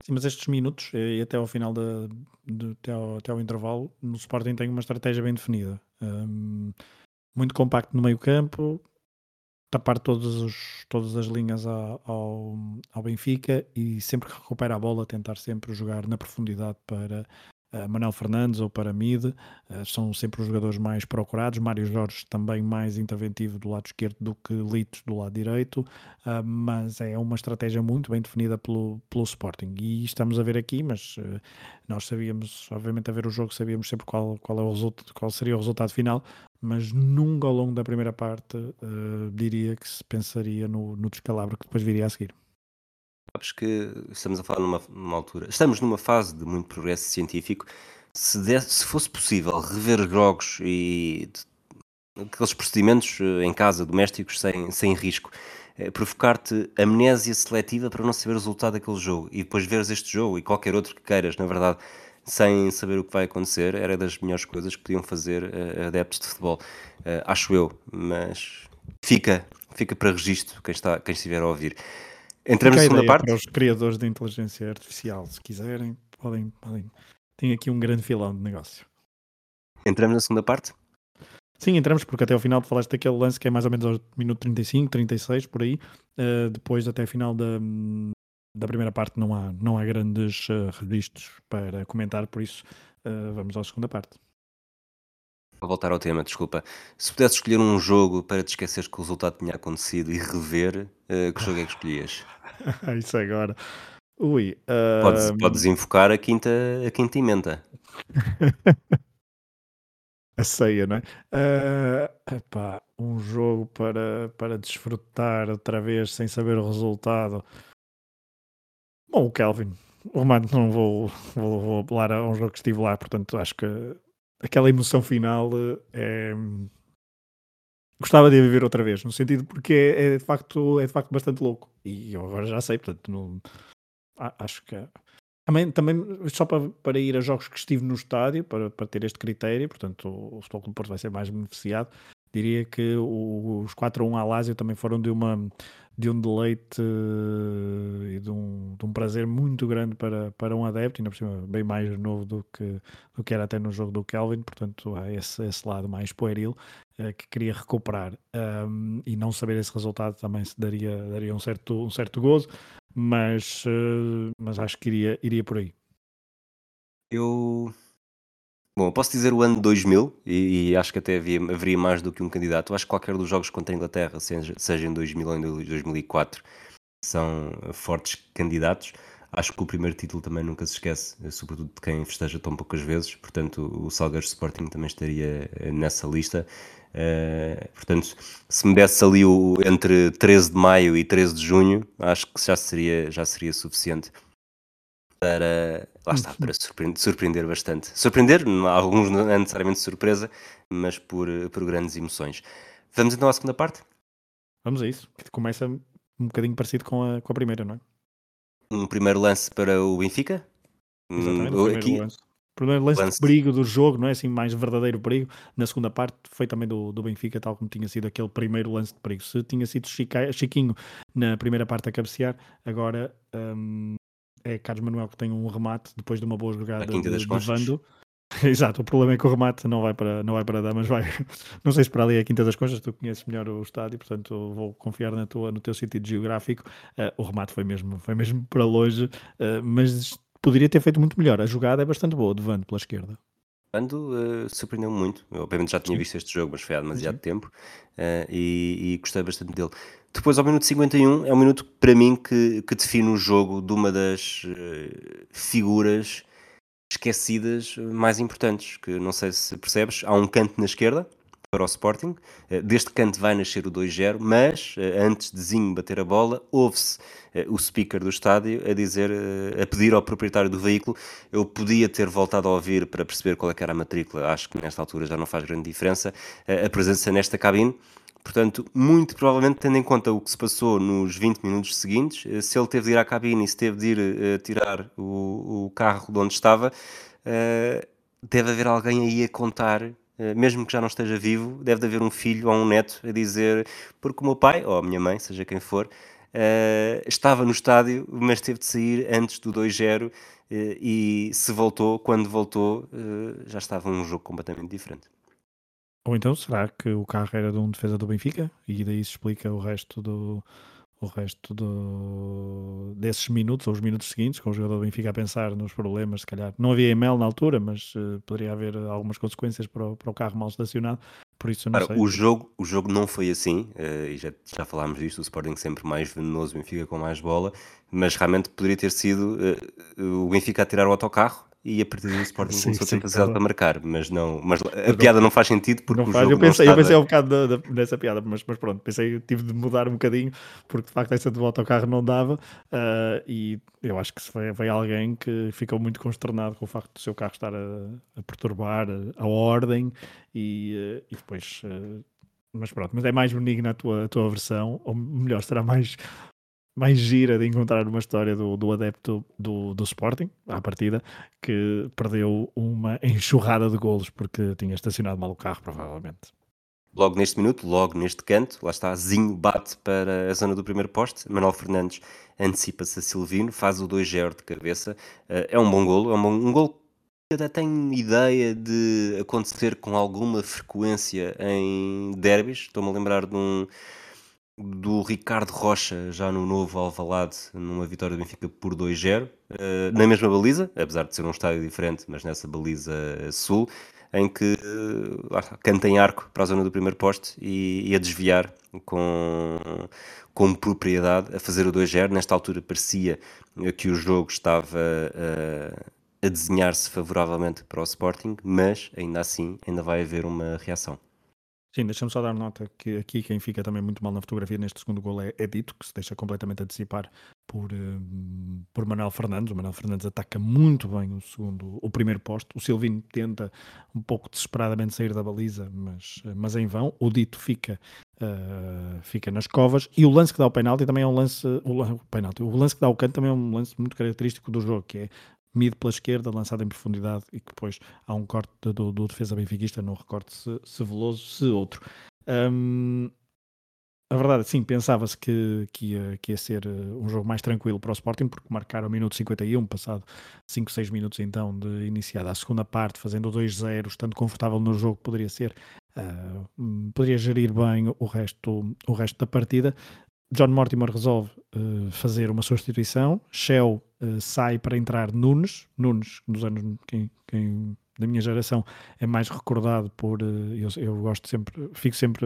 Sim, mas estes minutos eh, e até ao final da, de- até, ao, até ao intervalo, no Sporting tem uma estratégia bem definida. Hum, muito compacto no meio campo, tapar todos os, todas as linhas a- ao, ao Benfica e sempre que recupera a bola tentar sempre jogar na profundidade para eh, Manuel Fernandes ou para Mid. Eh, são sempre os jogadores mais procurados. Mário Jorge também mais interventivo do lado esquerdo do que Litos do lado direito. Ah, mas é uma estratégia muito bem definida pelo, pelo Sporting e estamos a ver aqui, mas eh, nós sabíamos, obviamente a ver o jogo sabíamos sempre qual, qual, é o resultado, qual seria o resultado final, mas nunca ao longo da primeira parte eh, diria que se pensaria no, no descalabro que depois viria a seguir. Sabes que estamos a falar numa, numa altura, estamos numa fase de muito progresso científico. Se, desse- se fosse possível rever jogos e de- aqueles procedimentos eh, em casa, domésticos, sem, sem risco, eh, provocar-te amnésia seletiva para não saber o resultado daquele jogo e depois veres este jogo e qualquer outro que queiras, na verdade, sem saber o que vai acontecer, era das melhores coisas que podiam fazer eh, adeptos de futebol. Eh, acho eu, mas fica, fica para registro quem, está, quem estiver a ouvir. Entramos Fica na a segunda ideia para parte? os criadores de inteligência artificial, se quiserem, podem, podem. Tem aqui um grande filão de negócio. Entramos na segunda parte? Sim, entramos porque até ao final tu falaste daquele lance que é mais ou menos ao minuto trinta e cinco, trinta e seis, por aí. Uh, depois, até ao final da, da primeira parte, não há, não há grandes uh, registros para comentar, por isso uh, vamos à segunda parte. Vou voltar ao tema, desculpa. Se pudesse escolher um jogo para te esqueceres que o resultado tinha acontecido e rever, eh, que jogo é que escolhias? Isso agora. Ui. Podes, uh, podes invocar a quinta, a quinta emenda. a ceia, não é? Uh, epá, um jogo para, para desfrutar outra vez sem saber o resultado. Bom, o Kelvin. O Romano não vou, vou, vou apelar a um jogo que estive lá, portanto acho que aquela emoção final eh, é. Gostava de a viver outra vez, no sentido porque é, é de facto, é de facto bastante louco. E eu agora já sei, portanto, não, a- acho que é. Também, também só para, para ir a jogos que estive no estádio, para, para ter este critério, portanto, o, o Futebol Clube do Porto vai ser mais beneficiado. Diria que o- os quatro a um à Lazio também foram de, uma, de um deleite eh, e de um, de um prazer muito grande para, para um adepto, ainda por cima bem mais novo do que, do que era até no jogo do Kelvin, portanto, há esse, esse lado mais pueril eh, que queria recuperar. Um, e não saber esse resultado também se daria, daria um, certo, um certo gozo, mas, eh, mas acho que iria, iria por aí. Eu. Bom, eu posso dizer o ano dois mil, e, e acho que até havia, haveria mais do que um candidato. Eu acho que qualquer dos jogos contra a Inglaterra, seja, seja em dois mil ou em dois mil e quatro, são eh, fortes candidatos. Acho que o primeiro título também nunca se esquece, eh, sobretudo de quem festeja tão poucas vezes. Portanto, o Salgueiros Sporting também estaria eh, nessa lista. Eh, portanto, se me desse ali o, entre treze de maio e treze de junho, acho que já seria, já seria suficiente para, lá está, para surpreender, surpreender bastante. Surpreender, não- alguns não é necessariamente surpresa, mas por, eh, por grandes emoções. Vamos então à segunda parte? Vamos a isso, que começa um bocadinho parecido com a, com a primeira, não é? Um primeiro lance para o Benfica. Hum, Exatamente, o eu primeiro aqui, lance. O primeiro lance de lance. perigo do jogo, não é assim, mais verdadeiro perigo. Na segunda parte foi também do, do Benfica, tal como tinha sido aquele primeiro lance de perigo. Se tinha sido Chica, Chiquinho na primeira parte a cabecear, agora hum, é Carlos Manuel que tem um remate depois de uma boa À jogada Quinta de, das de Conchas. Vando. Exato, o problema é que o remate não vai para, não vai para dar, mas vai. Não sei se para ali é a Quinta das Conchas, tu conheces melhor o estádio, portanto vou confiar na tua, no teu sentido geográfico. Uh, o remate foi mesmo, foi mesmo para longe, uh, mas poderia ter feito muito melhor. A jogada é bastante boa, de Vando pela esquerda. Quando uh, surpreendeu-me muito. Eu, obviamente já tinha Sim, visto este jogo, mas foi há sim, demasiado sim. tempo uh, e, e gostei bastante dele. Depois, ao minuto cinquenta e um, é um minuto para mim que, que define o jogo de uma das uh, figuras esquecidas mais importantes. Que não sei se percebes, há um canto na esquerda para o Sporting. Uh, deste canto vai nascer o dois zero, mas uh, antes de Zinho bater a bola, ouve-se uh, o speaker do estádio a dizer, uh, a pedir ao proprietário do veículo. Eu podia ter voltado a ouvir para perceber qual é que era a matrícula, acho que nesta altura já não faz grande diferença, uh, a presença nesta cabine. Portanto, muito provavelmente, tendo em conta o que se passou nos vinte minutos seguintes, uh, se ele teve de ir à cabine e se teve de ir uh, tirar o, o carro de onde estava, uh, deve haver alguém aí a contar, uh, mesmo que já não esteja vivo, deve de haver um filho ou um neto a dizer, porque o meu pai, ou a minha mãe, seja quem for, uh, estava no estádio, mas teve de sair antes do dois zero, uh, e se voltou, quando voltou, uh, já estava um jogo completamente diferente. Ou então será que o carro era de um defesa do Benfica e daí se explica o resto do o resto do, desses minutos ou os minutos seguintes, com o jogador do Benfica a pensar nos problemas, se calhar não havia e-mail na altura, mas uh, poderia haver algumas consequências para o, para o carro mal estacionado, por isso eu não Ora, sei. o jogo, o jogo não foi assim, uh, e já, já falámos disto, o Sporting sempre mais venenoso, o Benfica com mais bola, mas realmente poderia ter sido uh, o Benfica a tirar o autocarro e a partir daí o Sporting Sim, começou a ter sim, é facilidade para verdade. marcar, mas não, mas a Mas não, piada não faz sentido não porque o faz. Eu jogo não pensei, eu pensei estava. um bocado da- da- nessa piada, mas, mas pronto, pensei, tive de mudar um bocadinho, porque de facto essa de volta ao carro não dava, ah, e eu acho que se foi, foi alguém que ficou muito consternado com o facto do seu carro estar a, a perturbar a, a ordem, e, eh, e depois, eh, mas pronto, mas é mais benigna a tua, a tua versão, ou melhor, será mais, mais gira de encontrar uma história do, do adepto do, do Sporting, à partida, que perdeu uma enxurrada de golos porque tinha estacionado mal o carro, provavelmente. Logo neste minuto, logo neste canto, lá está, Zinho bate para a zona do primeiro poste, Manuel Fernandes antecipa-se a Silvino, faz o dois zero de cabeça, uh, é um bom golo, é um, bom, um golo que até tenho ideia de acontecer com alguma frequência em derbys, estou-me a lembrar de um, do Ricardo Rocha, já no novo Alvalade, numa vitória do Benfica por dois zero, uh, na mesma baliza, apesar de ser um estádio diferente, mas nessa baliza sul, em que uh, lá está, canta em arco para a zona do primeiro poste e, e a desviar com, com propriedade, a fazer o dois zero. Nesta altura parecia uh, que o jogo estava uh, a desenhar-se favoravelmente para o Sporting, mas ainda assim ainda vai haver uma reação. Sim, deixa-me só dar nota que aqui quem fica também muito mal na fotografia neste segundo gol é, é Dito, que se deixa completamente antecipar por, um, por Manuel Fernandes. O Manuel Fernandes ataca muito bem o segundo, o primeiro posto. O Silvino tenta um pouco desesperadamente sair da baliza, mas, mas em vão. O Dito fica, uh, fica nas covas, e o lance que dá o penalti também é um lance, o, o penalti, o lance que dá o canto também é um lance muito característico do jogo, que é mide pela esquerda, lançado em profundidade, e que depois há um corte do, do defesa benfiquista, não recorte se, se Veloso, se outro. Um, a verdade, sim, pensava-se que, que, ia, que ia ser um jogo mais tranquilo para o Sporting, porque marcaram o minuto cinquenta e um, passado cinco, seis minutos então de iniciada a segunda parte, fazendo o dois zero, estando confortável no jogo, poderia ser, uh, poderia gerir bem o resto, o resto da partida. John Mortimer resolve uh, fazer uma substituição. Shell uh, sai para entrar Nunes. Nunes, nos anos quem, quem, da minha geração, é mais recordado por. Uh, eu, eu gosto sempre, fico sempre.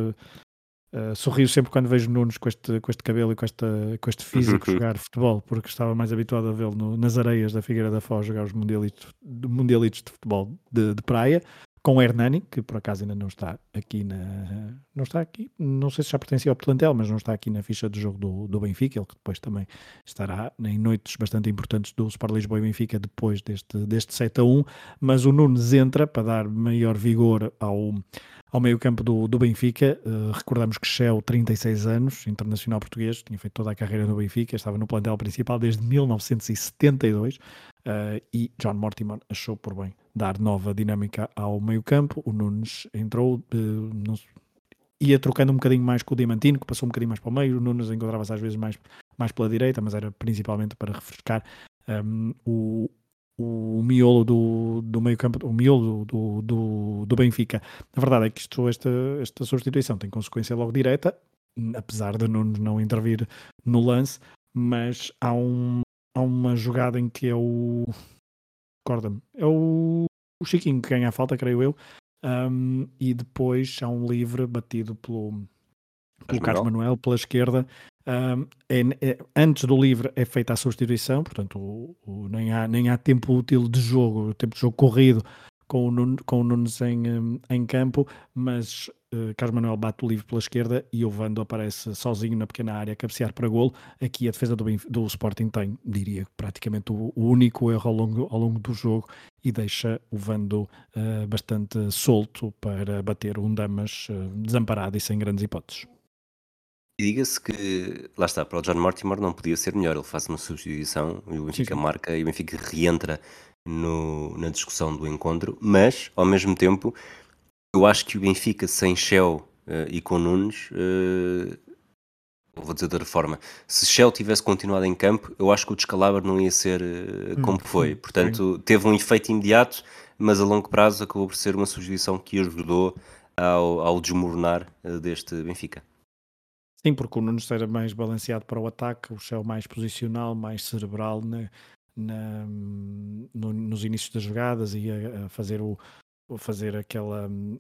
Uh, sorrio sempre quando vejo Nunes com este, com este cabelo e com, esta, com este físico jogar futebol, porque estava mais habituado a vê-lo no, nas areias da Figueira da Foz jogar os mundialitos, mundialitos de futebol de, de praia, com o Hernani, que por acaso ainda não está aqui na. Não está aqui, não sei se já pertencia ao plantel, mas não está aqui na ficha de jogo do, do Benfica, ele que depois também estará em noites bastante importantes do Sport Lisboa e Benfica depois deste, deste sete a um, mas o Nunes entra para dar maior vigor ao, ao meio campo do, do Benfica. Uh, recordamos que Shell, trinta e seis anos, internacional português, tinha feito toda a carreira no Benfica, estava no plantel principal desde mil novecentos e setenta e dois, uh, e John Mortimer achou por bem dar nova dinâmica ao meio campo. O Nunes entrou, uh, não, ia trocando um bocadinho mais com o Diamantino, que passou um bocadinho mais para o meio. O Nunes encontrava-se às vezes mais, mais pela direita, mas era principalmente para refrescar um, o, o miolo do, do meio campo, o miolo do, do, do Benfica. A verdade é que isto, esta, esta substituição tem consequência logo direta, apesar de Nunes não intervir no lance, mas há, um, há uma jogada em que é o... Recorda-me, é o, o Chiquinho que ganha a falta, creio eu, um, e depois há um livre batido pelo, pelo Carlos Manuel, pela esquerda. Um, é, é, antes do livre é feita a substituição, portanto o, o, nem, há, nem há tempo útil de jogo, tempo de jogo corrido com o, Nunes, com o Nunes em, em campo, mas uh, Carlos Manuel bate o livre pela esquerda e o Vando aparece sozinho na pequena área a cabecear para golo. Aqui a defesa do, do Sporting tem, diria, praticamente o, o único erro ao longo, ao longo do jogo, e deixa o Vando uh, bastante solto para bater um Damas uh, desamparado e sem grandes hipóteses. E diga-se que, lá está, para o John Mortimer não podia ser melhor, ele faz uma substituição e o Benfica sim, sim. marca e o Benfica reentra no, na discussão do encontro, mas, ao mesmo tempo, eu acho que o Benfica sem Shell uh, e com Nunes, uh, vou dizer de outra forma, se Shell tivesse continuado em campo, eu acho que o descalabro não ia ser uh, Hum, como foi. hum, sim. Portanto, teve um efeito imediato, mas a longo prazo acabou por ser uma substituição que ajudou ao, ao desmoronar uh, deste Benfica. Sim, porque o Nunes era mais balanceado para o ataque, o Shell mais posicional, mais cerebral na, na- no- nos inícios das jogadas e a, a fazer, o, a fazer aquela hum,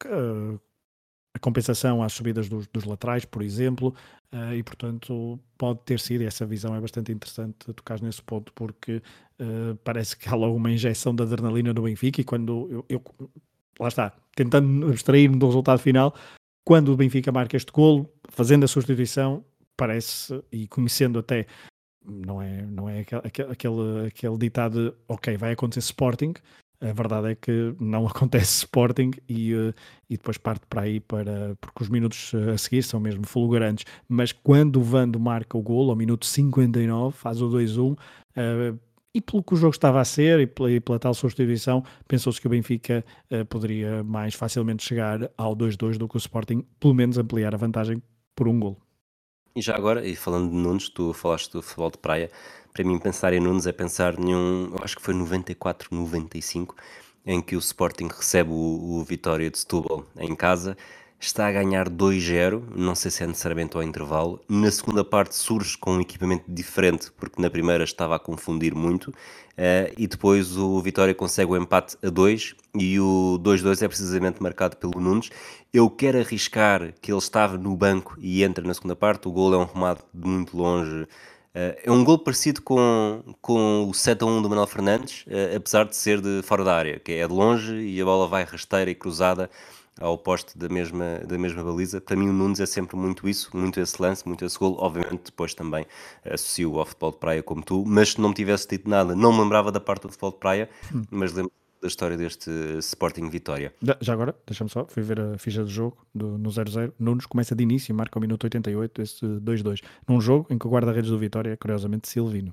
a, a compensação às subidas dos, dos laterais, por exemplo, eh, e portanto pode ter sido, e essa visão é bastante interessante tocar nesse ponto, porque eh, parece que há logo uma injeção de adrenalina no Benfica e quando eu, eu lá está, tentando abstrair-me do resultado final, quando o Benfica marca este golo, fazendo a substituição, parece, e conhecendo até, não é, não é aquele, aquele, aquele ditado, ok, vai acontecer Sporting, a verdade é que não acontece Sporting e, uh, e depois parte para aí, para, porque os minutos uh, a seguir são mesmo fulgurantes, mas quando o Vando marca o golo, ao minuto cinquenta e nove, faz o dois a um, uh, e pelo que o jogo estava a ser e pela, e pela tal substituição, pensou-se que o Benfica uh, poderia mais facilmente chegar ao dois a dois do que o Sporting, pelo menos ampliar a vantagem por um golo. E já agora, e falando de Nunes, tu falaste do futebol de praia, para mim pensar em Nunes é pensar num, eu acho que foi noventa e quatro, noventa e cinco, em que o Sporting recebe o, o Vitória de Setúbal em casa, está a ganhar dois a zero, não sei se é necessariamente ao intervalo, na segunda parte surge com um equipamento diferente, porque na primeira estava a confundir muito, eh, e depois o Vitória consegue o empate a dois e o dois a dois é precisamente marcado pelo Nunes. Eu quero arriscar que ele estava no banco e entra na segunda parte. O gol é um remate de muito longe. Eh, é um gol parecido com, com o sete a um do Manuel Fernandes, eh, apesar de ser de fora da área, que é de longe e a bola vai rasteira e cruzada ao poste da mesma, da mesma baliza. Para mim o Nunes é sempre muito isso, muito esse lance, muito esse gol. Obviamente depois também associo ao futebol de praia como tu, mas se não me tivesse dito nada, não me lembrava da parte do futebol de praia, Hum. mas lembro da história deste Sporting Vitória. Já agora, deixa-me só, fui ver a ficha do jogo do, no zero zero. Nunes começa de início e marca ao minuto oitenta e oito esse dois a dois. Num jogo em que o guarda-redes do Vitória é curiosamente Silvino.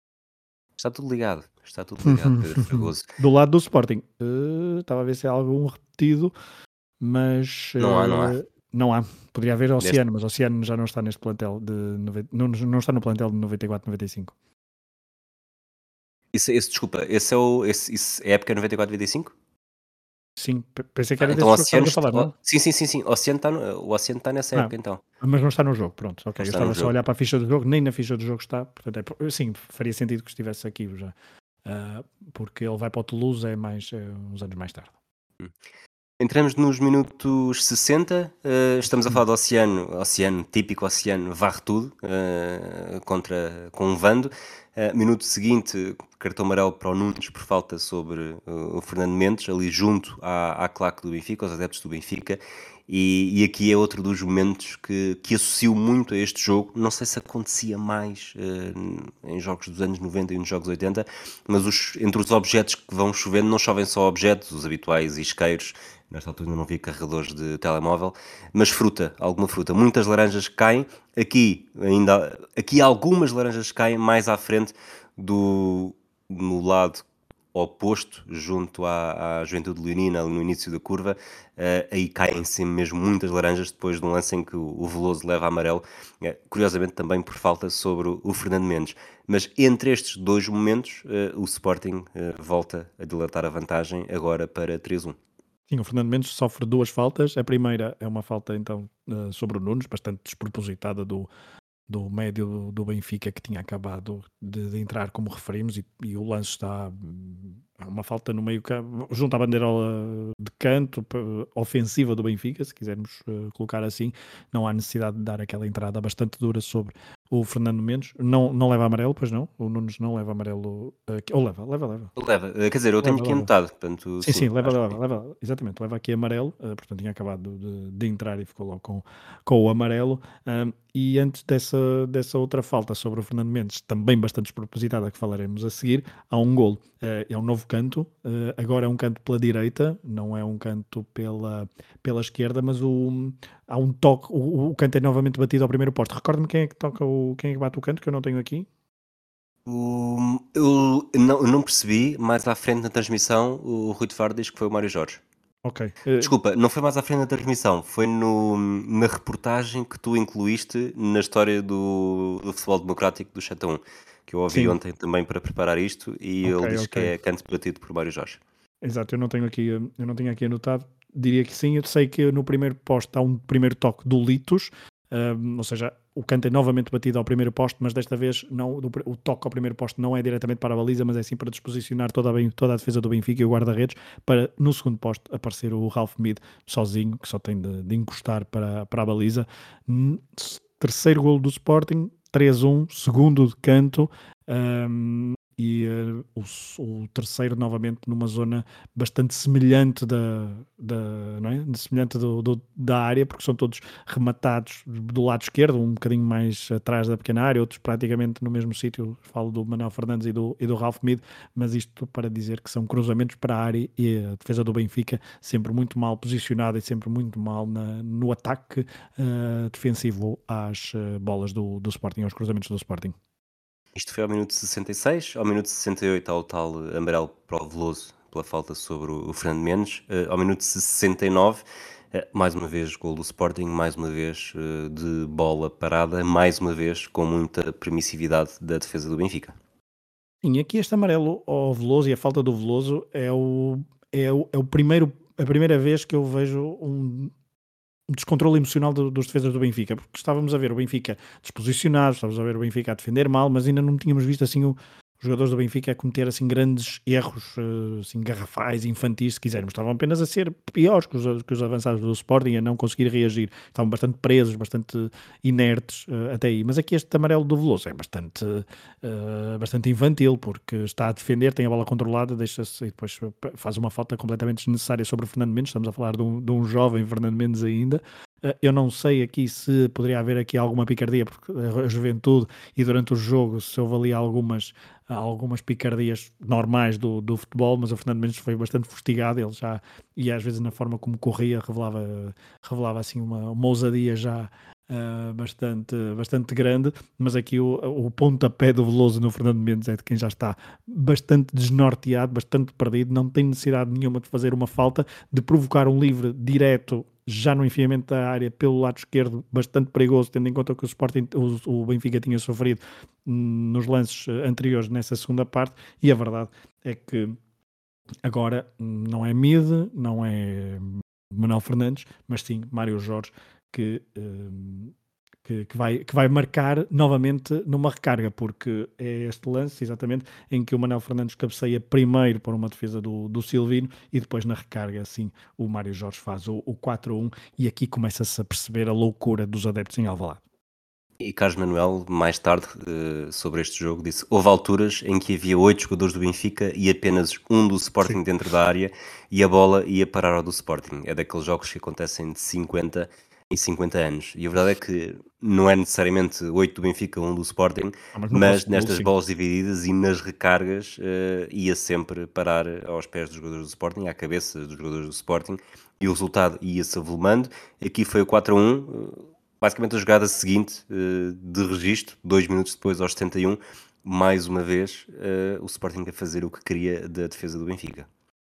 Está tudo ligado, está tudo ligado, Pedro Fragoso. Do lado do Sporting, uh, estava a ver se há algum repetido, mas Não há, não há. uh, não há. Poderia haver Neste... Oceano, mas Oceano já não está neste plantel de noventa, não, não está no plantel de noventa e quatro, noventa e cinco. Esse, esse, desculpa, esse é o. Esse, esse é a época noventa e quatro, noventa e cinco? Sim, pe- pensei que Ah, era então desse o jogo que Oceano. estavas a Está... falar, não? Sim, sim, sim, sim. O Oceano está, no... o Oceano está nessa Ah, época então. mas não está no jogo, pronto, ok. Não Eu está no estava só a jogo. olhar para a ficha do jogo, nem na ficha do jogo está, portanto, é, por- sim, faria sentido que estivesse aqui já. Uh, porque ele vai para o Toulouse é mais é uns anos mais tarde. Hum. Entramos nos minutos sessenta, uh, estamos a Hum. falar do Oceano, Oceano, típico Oceano, varre tudo, uh, contra, com um Vando. Uh, minuto seguinte, cartão amarelo para o Nunes por falta sobre uh, o Fernando Mendes, ali junto à, à claque do Benfica, aos adeptos do Benfica. E, e aqui é outro dos momentos que, que associo muito a este jogo. Não sei se acontecia mais uh, em jogos dos anos noventa e nos jogos oitenta, mas os, entre os objetos que vão chovendo, não chovem só objetos, os habituais isqueiros. Nesta altura ainda não vi carregadores de telemóvel, mas fruta, alguma fruta. Muitas laranjas caem. Aqui, ainda, aqui algumas laranjas caem mais à frente do, no lado oposto, junto à, à Juventude Leonina, no início da curva. Uh, aí caem sempre mesmo muitas laranjas, depois de um lance em que o, o Veloso leva amarelo, uh, curiosamente também por falta sobre o, o Fernando Mendes. Mas entre estes dois momentos, uh, o Sporting uh, volta a dilatar a vantagem, agora para três a um. Sim, o Fernando Mendes sofre duas faltas. A primeira é uma falta, então, uh, sobre o Nunes, bastante despropositada do, do médio do, do Benfica, que tinha acabado de, de entrar, como referimos, e, e o lance está hum, uma falta no meio campo, junto à bandeirola de canto, p- ofensiva do Benfica, se quisermos uh, colocar assim. Não há necessidade de dar aquela entrada bastante dura sobre o Fernando Mendes. Não, não leva amarelo, pois não? O Nunes não leva amarelo. Uh, ou leva, leva, leva. Leva, eh, quer dizer, eu tenho Leva, aqui leva. anotado, portanto, Sim, sim, sim, leva, acho que leva, sim. leva, exatamente, leva aqui amarelo, uh, portanto tinha acabado de, de entrar e ficou logo com, com o amarelo. Um, e antes dessa, dessa outra falta sobre o Fernando Mendes, também bastante despropositada, que falaremos a seguir, há um golo. Uh, é um novo canto, uh, agora é um canto pela direita, não é um canto pela, pela esquerda, mas o, há um toque, o, o canto é novamente batido ao primeiro posto. Recorda-me quem é que toca o, quem é que bate o canto, que eu não tenho aqui. O- eu não, eu não percebi, mais à frente na transmissão, o Rui de Faro diz que foi o Mário Jorge. Ok. Eh, Desculpa, não foi mais à frente da transmissão, foi no, na reportagem que tu incluíste na história do, do futebol democrático do sete a um, que eu ouvi sim, ontem também para preparar isto, e ok, ele diz ok. que é canto batido por Mário Jorge. Exato, eu não tenho aqui, eh, eu não tenho aqui anotado. Diria que sim. Eu sei que no primeiro poste há um primeiro toque do Litos, hum, ou seja, o canto é novamente batido ao primeiro poste, mas desta vez não, do pr- o toque ao primeiro poste não é diretamente para a baliza, mas é sim para disposicionar toda a, ben- toda a defesa do Benfica e o guarda-redes para no segundo poste aparecer o Ralph Mead sozinho, que só tem de, de encostar para, para a baliza. Hum, s- Terceiro golo do Sporting, três um, segundo de canto. hum, e eh, o, s- o terceiro novamente numa zona bastante semelhante da, da, não é? Semelhante do, do- da área, porque são todos rematados do lado esquerdo, um bocadinho mais atrás da pequena área, outros praticamente no mesmo sítio. Falo do Manuel Fernandes e do, e do Ralph Mead, mas isto para dizer que são cruzamentos para a área e a defesa do Benfica sempre muito mal posicionada e sempre muito mal na- no ataque eh, defensivo às eh, bolas do, do Sporting, aos cruzamentos do Sporting. Isto foi ao minuto sessenta e seis, ao minuto sessenta e oito há o tal eh, amarelo para o Veloso pela falta sobre o o Fernando Mendes, eh, ao minuto sessenta e nove, eh, mais uma vez gol do Sporting, mais uma vez eh, de bola parada, mais uma vez com muita permissividade da defesa do Benfica. Sim, aqui este amarelo ao Veloso e a falta do Veloso é o, é o, é o primeiro, a primeira vez que eu vejo um, um descontrole emocional do- dos defesas do Benfica, porque estávamos a ver o Benfica desposicionado, estávamos a ver o Benfica a defender mal, mas ainda não tínhamos visto assim o- os jogadores do Benfica a cometer assim grandes erros, eh, assim garrafais, infantis, se quisermos. Estavam apenas a ser piores que os, que os avançados do Sporting, a não conseguir reagir. Estavam bastante presos, bastante inertes eh, até aí. Mas aqui este amarelo do Veloso é bastante, eh, bastante infantil, porque está a defender, tem a bola controlada, deixa-se e depois faz uma falta completamente desnecessária sobre o Fernando Mendes. Estamos a falar de um, de um jovem Fernando Mendes ainda. Eh, Eu não sei aqui se poderia haver aqui alguma picardia, porque a juventude e durante o jogo se houve ali algumas, algumas picardias normais do, do futebol, mas o Fernando Mendes foi bastante fustigado, ele já, e às vezes na forma como corria revelava, revelava assim uma, uma ousadia já uh, bastante, bastante grande, mas aqui o, o pontapé do Veloso no Fernando Mendes é de quem já está bastante desnorteado, bastante perdido, não tem necessidade nenhuma de fazer uma falta, de provocar um livre direto já no enfiamento da área pelo lado esquerdo, bastante perigoso, tendo em conta que o, Sporting, o, o Benfica tinha sofrido hum, nos lances eh, anteriores nessa segunda parte, e a verdade é que agora hum, não é Mide, não é Manuel Fernandes, mas sim Mário Jorge, que, hum, que, que vai, que vai marcar novamente numa recarga, porque é este lance exatamente em que o Manuel Fernandes cabeceia primeiro para uma defesa do, do Silvino e depois na recarga, assim, o Mário Jorge faz o, o quatro a um e aqui começa-se a perceber a loucura dos adeptos em Alvalade. E Carlos Manuel, mais tarde, eh, sobre este jogo, disse: houve alturas em que havia oito jogadores do Benfica e apenas um do Sim. Sporting dentro da área e a bola ia parar ao do Sporting. É daqueles jogos que acontecem de cinquenta em cinquenta anos. E a verdade é que não é necessariamente oito do Benfica, um do Sporting, Ah, mas no mas próximo golo, nestas sim. bolas divididas e nas recargas eh, ia sempre parar aos pés dos jogadores do Sporting, à cabeça dos jogadores do Sporting, e o resultado ia-se avolumando. Aqui foi o quatro a um. Basicamente a jogada seguinte, eh, de registro, dois minutos depois, aos setenta e um, mais uma vez, eh, o Sporting a fazer o que queria da defesa do Benfica.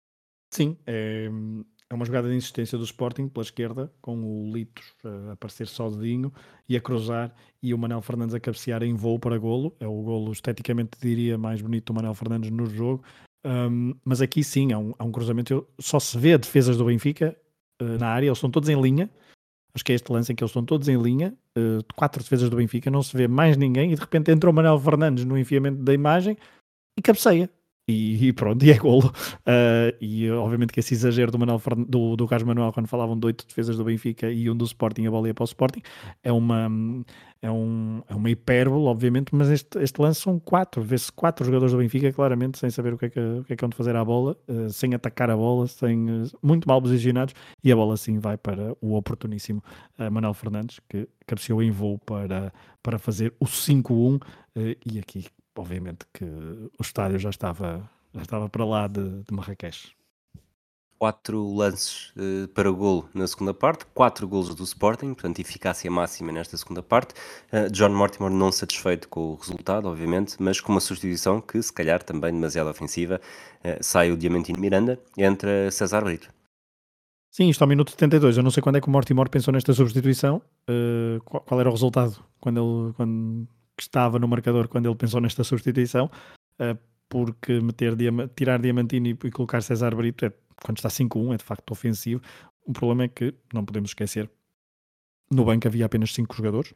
Sim, é, é uma jogada de insistência do Sporting pela esquerda, com o Litos eh, a aparecer sozinho e a cruzar, e o Manel Fernandes a cabecear em voo para golo. É o golo esteticamente, diria, mais bonito do Manel Fernandes no jogo. Um, mas aqui sim, há um, há um cruzamento. Eu- Só se vê defesas do Benfica eh, na área, eles estão todos em linha. Acho que é este lance em que eles estão todos em linha, eh, quatro defesas do Benfica, não se vê mais ninguém, e de repente entra o Manel Fernandes no enfiamento da imagem e cabeceia. E, e pronto, e é golo. Uh, e obviamente que esse exagero do, Manuel, Fern- do, do Carlos Manuel, quando falavam de oito defesas do Benfica e um do Sporting, a bola ia para o Sporting, é uma, é um, é uma hipérbole, obviamente, mas este, este lance são quatro, vê-se quatro jogadores do Benfica, claramente, sem saber o que é que, o que, é que vão fazer à bola, uh, sem atacar a bola, sem, uh, muito mal posicionados, e a bola assim vai para o oportuníssimo uh, Manuel Fernandes, que cabeceou em voo para, para fazer o cinco a um, uh, e aqui obviamente que o estádio já estava, já estava para lá de, de Marrakech. Quatro lances eh, para golo na segunda parte, quatro golos do Sporting, portanto eficácia máxima nesta segunda parte. Eh, John Mortimer não satisfeito com o resultado, obviamente, mas com uma substituição que se calhar também demasiado ofensiva, eh, sai o Diamantino Miranda, entra César Brito. Sim, isto ao minuto setenta e dois. Eu não sei quando é que o Mortimer pensou nesta substituição. Uh, qual, qual era o resultado quando ele quando, que estava no marcador quando ele pensou nesta substituição? Uh, porque meter, tirar Diamantini e colocar César Brito é, quando está cinco a um é de facto ofensivo. O problema é que, não podemos esquecer, no banco havia apenas cinco jogadores.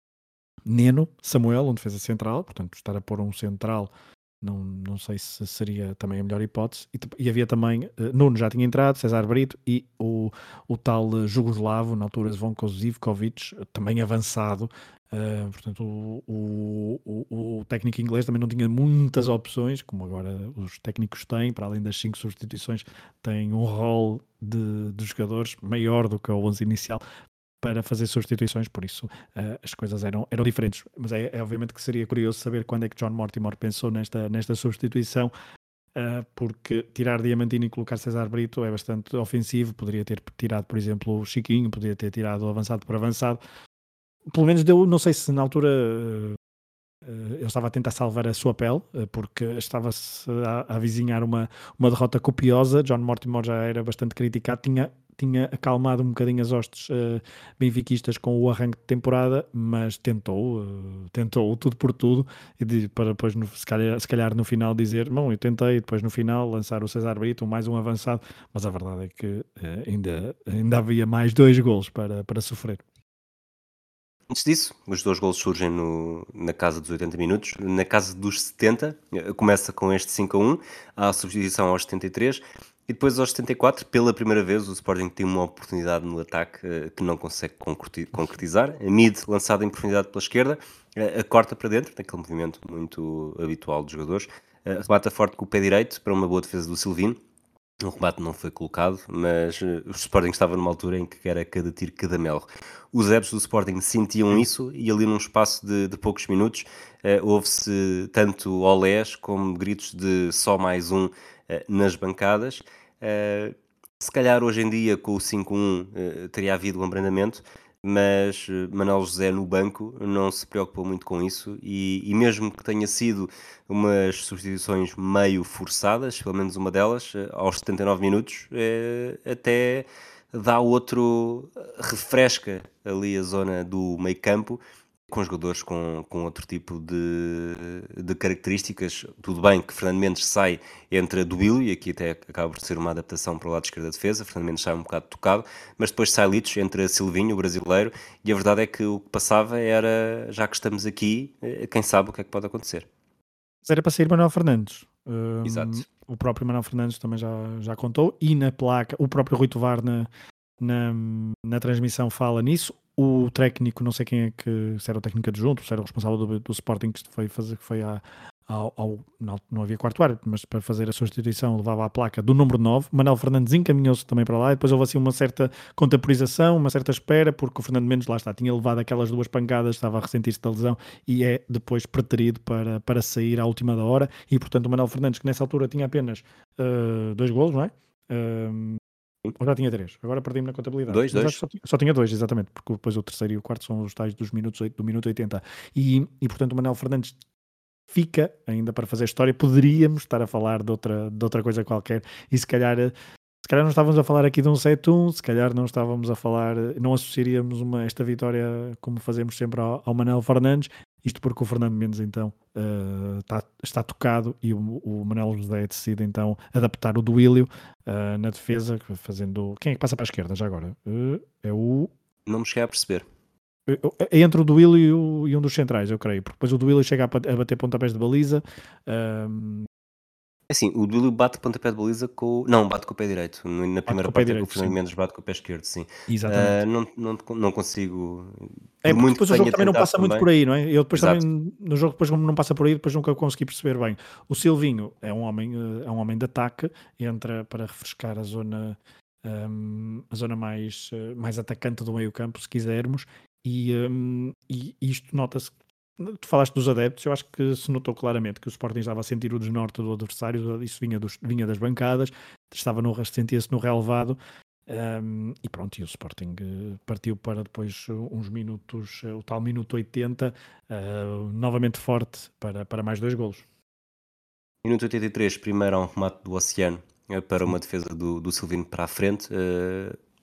Neno, Samuel, um defesa central, portanto estar a pôr um central não, não sei se seria também a melhor hipótese. E, e havia também, uh, Nuno já tinha entrado, César Brito e o, o tal uh, jugoslavo, na altura Zvonko Zivkovic, também avançado. Uh, portanto, o, o, o, o técnico inglês também não tinha muitas opções, como agora os técnicos têm, para além das cinco substituições, tem um rol de, de jogadores maior do que o onze inicial para fazer substituições, por isso uh, as coisas eram, eram diferentes. Mas é, é obviamente que seria curioso saber quando é que John Mortimer pensou nesta, nesta substituição, uh, porque tirar Diamantini e colocar César Brito é bastante ofensivo. Poderia ter tirado, por exemplo, o Chiquinho, poderia ter tirado o avançado por avançado. Pelo menos deu, não sei se na altura uh, uh, ele estava a tentar salvar a sua pele, uh, porque estava-se a, a avizinhar uma, uma derrota copiosa. John Mortimer já era bastante criticado, tinha tinha acalmado um bocadinho as hostes uh, benfiquistas com o arranque de temporada, mas tentou, uh, tentou tudo por tudo, e de, para depois, no, se, calhar, se calhar no final dizer, bom, eu tentei, e depois no final lançar o César Brito, mais um avançado, mas a verdade é que uh, ainda, ainda havia mais dois golos para, para sofrer. Antes disso, os dois golos surgem no, na casa dos oitenta minutos. Na casa dos setenta, começa com este cinco a um, há a substituição aos setenta e três, e depois aos setenta e quatro, pela primeira vez, o Sporting tem uma oportunidade no ataque uh, que não consegue concretizar. A Mid, lançada em profundidade pela esquerda, uh, a corta para dentro, naquele movimento muito habitual dos jogadores, uh, rebata forte com o pé direito para uma boa defesa do Silvino. O remate não foi colocado, mas uh, o Sporting estava numa altura em que era cada tiro, cada melro. Os adeptos do Sporting sentiam isso, e ali num espaço de, de poucos minutos uh, houve-se tanto olés como gritos de só mais um uh, nas bancadas. Uh, se calhar hoje em dia com o cinco a um uh, teria havido um abrandamento, mas uh, Manuel José no banco não se preocupou muito com isso, e, e mesmo que tenha sido umas substituições meio forçadas, pelo menos uma delas, uh, aos setenta e nove minutos, uh, até dá outro, refresca ali a zona do meio campo, com jogadores com, com outro tipo de, de características. Tudo bem que Fernando Mendes sai entre a Duílio, e aqui até acaba por ser uma adaptação para o lado esquerdo da defesa. Fernando Mendes sai um bocado tocado, mas depois sai Litos entre a Silvinho, o brasileiro, e a verdade é que o que passava era, já que estamos aqui, quem sabe o que é que pode acontecer. Mas era para sair Manuel Fernandes. Um, Exato. O próprio Manuel Fernandes também já, já contou, e na placa, o próprio Rui Tovar na, na, na transmissão fala nisso. O técnico, não sei quem é que, se era o técnico adjunto, se era o responsável do, do Sporting, que foi fazer, que foi a, ao, ao não, não havia quarto árbitro, mas para fazer a substituição levava a placa do número nove. Manuel Fernandes encaminhou-se também para lá, e depois houve assim uma certa contemporização, uma certa espera, porque o Fernando Mendes lá está, tinha levado aquelas duas pancadas, estava a ressentir-se da lesão, e é depois preterido para, para sair à última da hora, e portanto o Manuel Fernandes, que nessa altura tinha apenas uh, dois golos, não é? Uh, Ou já tinha três, agora perdi-me na contabilidade. Dois, Mas dois. acho que só tinha, só tinha dois, exatamente, porque depois o terceiro e o quarto são os tais dos minutos, do minuto oitenta. E, e portanto o Manuel Fernandes fica ainda para fazer história. Poderíamos estar a falar de outra, de outra coisa qualquer, e se calhar, se calhar não estávamos a falar aqui de um sete a um, se calhar não estávamos a falar, não associaríamos uma, esta vitória como fazemos sempre ao, ao Manuel Fernandes. Isto porque o Fernando Mendes então uh, está, está tocado, e o, o Manuel José decide então adaptar o Duílio uh, na defesa, fazendo... Quem é que passa para a esquerda já agora? Uh, é o... Não me cheguei a perceber. É entre o Duílio e, o, e um dos centrais, eu creio, porque depois o Duílio chega a, a bater pontapés de baliza. Um... É assim, o Duílio bate pontapé de baliza com... Não, bate com o pé direito. Na primeira parte é que o Fernando Mendes bate com o pé esquerdo, sim. Exatamente. Uh, não, não, não consigo... É porque depois o jogo também não passa também. muito por aí, não é? Eu depois Exato. também, no jogo depois como não passa por aí, depois nunca consegui perceber bem. O Silvinho é um homem, é um homem de ataque, entra para refrescar a zona, um, a zona mais, mais atacante do meio campo, se quisermos, e, um, e isto nota-se. Tu falaste dos adeptos, eu acho que se notou claramente que o Sporting estava a sentir o desnorte do adversário, isso vinha, dos, vinha das bancadas, estava no, sentia-se no relevado. Um, e pronto, e o Sporting uh, partiu para depois uh, uns minutos, uh, o tal minuto oitenta, uh, novamente forte para, para mais dois golos. Minuto oitenta e três, primeiro há um remate do Oceano uh, para Sim. uma defesa do, do Silvino para a frente. Uh,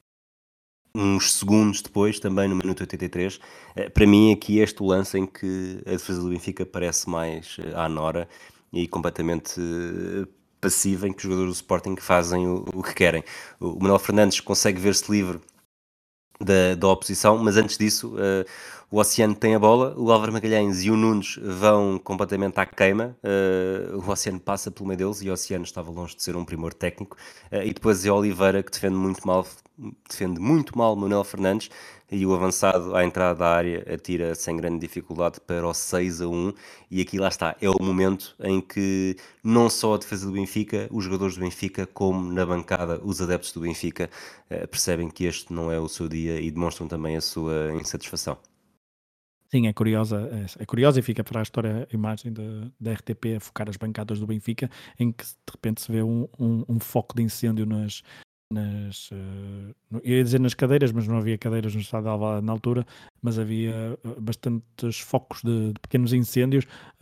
uns segundos depois, também no minuto oitenta e três. Eh, para mim, aqui é este o lance em que a defesa do Benfica parece mais eh, à Nora e completamente eh, passiva, em que os jogadores do Sporting fazem o, o que querem. O Manuel Fernandes consegue ver-se livre da, da oposição, mas antes disso uh, o Oceano tem a bola, o Álvaro Magalhães e o Nunes vão completamente à queima, uh, o Oceano passa pelo meio deles e o Oceano estava longe de ser um primor técnico, uh, e depois é Oliveira que defende muito mal, defende muito mal Manuel Fernandes, e o avançado à entrada da área atira sem grande dificuldade para o seis a um, e aqui lá está, é o momento em que não só a defesa do Benfica, os jogadores do Benfica, como na bancada os adeptos do Benfica eh, percebem que este não é o seu dia e demonstram também a sua insatisfação. Sim, é curiosa, é, é curiosa e fica para a história a imagem da, da R T P a focar as bancadas do Benfica, em que de repente se vê um, um, um foco de incêndio nas, nas uh, não- eu ia dizer nas cadeiras, mas não havia cadeiras no estado de Alvalade na altura, mas havia uh, bastantes focos de, de pequenos incêndios,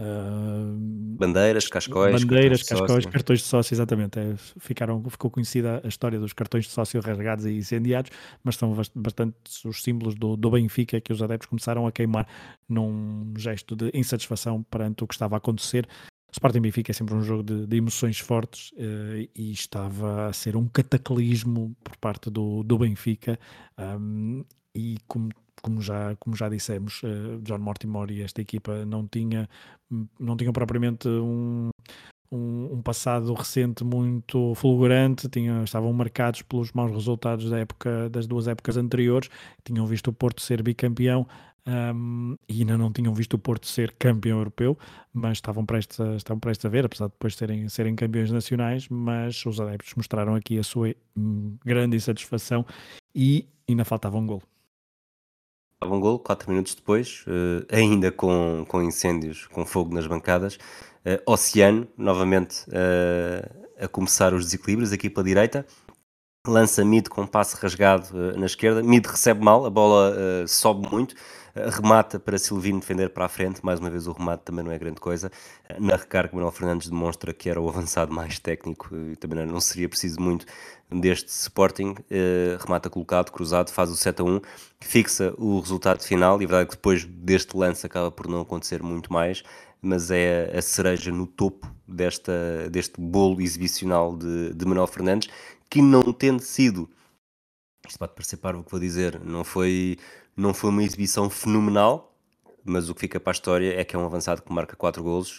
uh, Bandeiras, cascóis, cartões bandeiras, de cascóis, sócio. cartões de sócio, exatamente. É, ficaram, ficou conhecida a história dos cartões de sócio rasgados e incendiados, mas são bast- bastante os símbolos do, do Benfica que os adeptos começaram a queimar num gesto de insatisfação perante o que estava a acontecer. Sporting Benfica é sempre um jogo de, de emoções fortes, eh, e estava a ser um cataclismo por parte do, do Benfica, um, e como, como, já, como já dissemos, eh, John Mortimer e esta equipa não tinha, não tinham propriamente um, um, um passado recente muito fulgurante, tinham, estavam marcados pelos maus resultados da época, das duas épocas anteriores, tinham visto o Porto ser bicampeão, um, e ainda não tinham visto o Porto ser campeão europeu, mas estavam prestes a, estavam prestes a ver, apesar de depois serem, serem campeões nacionais, mas os adeptos mostraram aqui a sua hum, grande insatisfação e ainda faltava um gol. Estava um gol, quatro minutos depois, eh, ainda com, com incêndios, com fogo nas bancadas. Eh, Oceano, novamente eh, a começar os desequilíbrios aqui pela direita. Lança Mid com um passe rasgado uh, na esquerda. Mid recebe mal, a bola uh, sobe muito, uh, remata para Silvino defender para a frente. Mais uma vez, o remate também não é grande coisa. Uh, na recarga, Manuel Fernandes demonstra que era o avançado mais técnico uh, e também não seria preciso muito deste Sporting. Uh, remata colocado, cruzado, faz o sete a um, fixa o resultado final. E a verdade é que depois deste lance acaba por não acontecer muito mais, mas é a cereja no topo desta, deste bolo exibicional de, de Manuel Fernandes, que não tendo sido, isto pode parecer parvo o que vou dizer, não foi, não foi uma exibição fenomenal, mas o que fica para a história é que é um avançado que marca quatro golos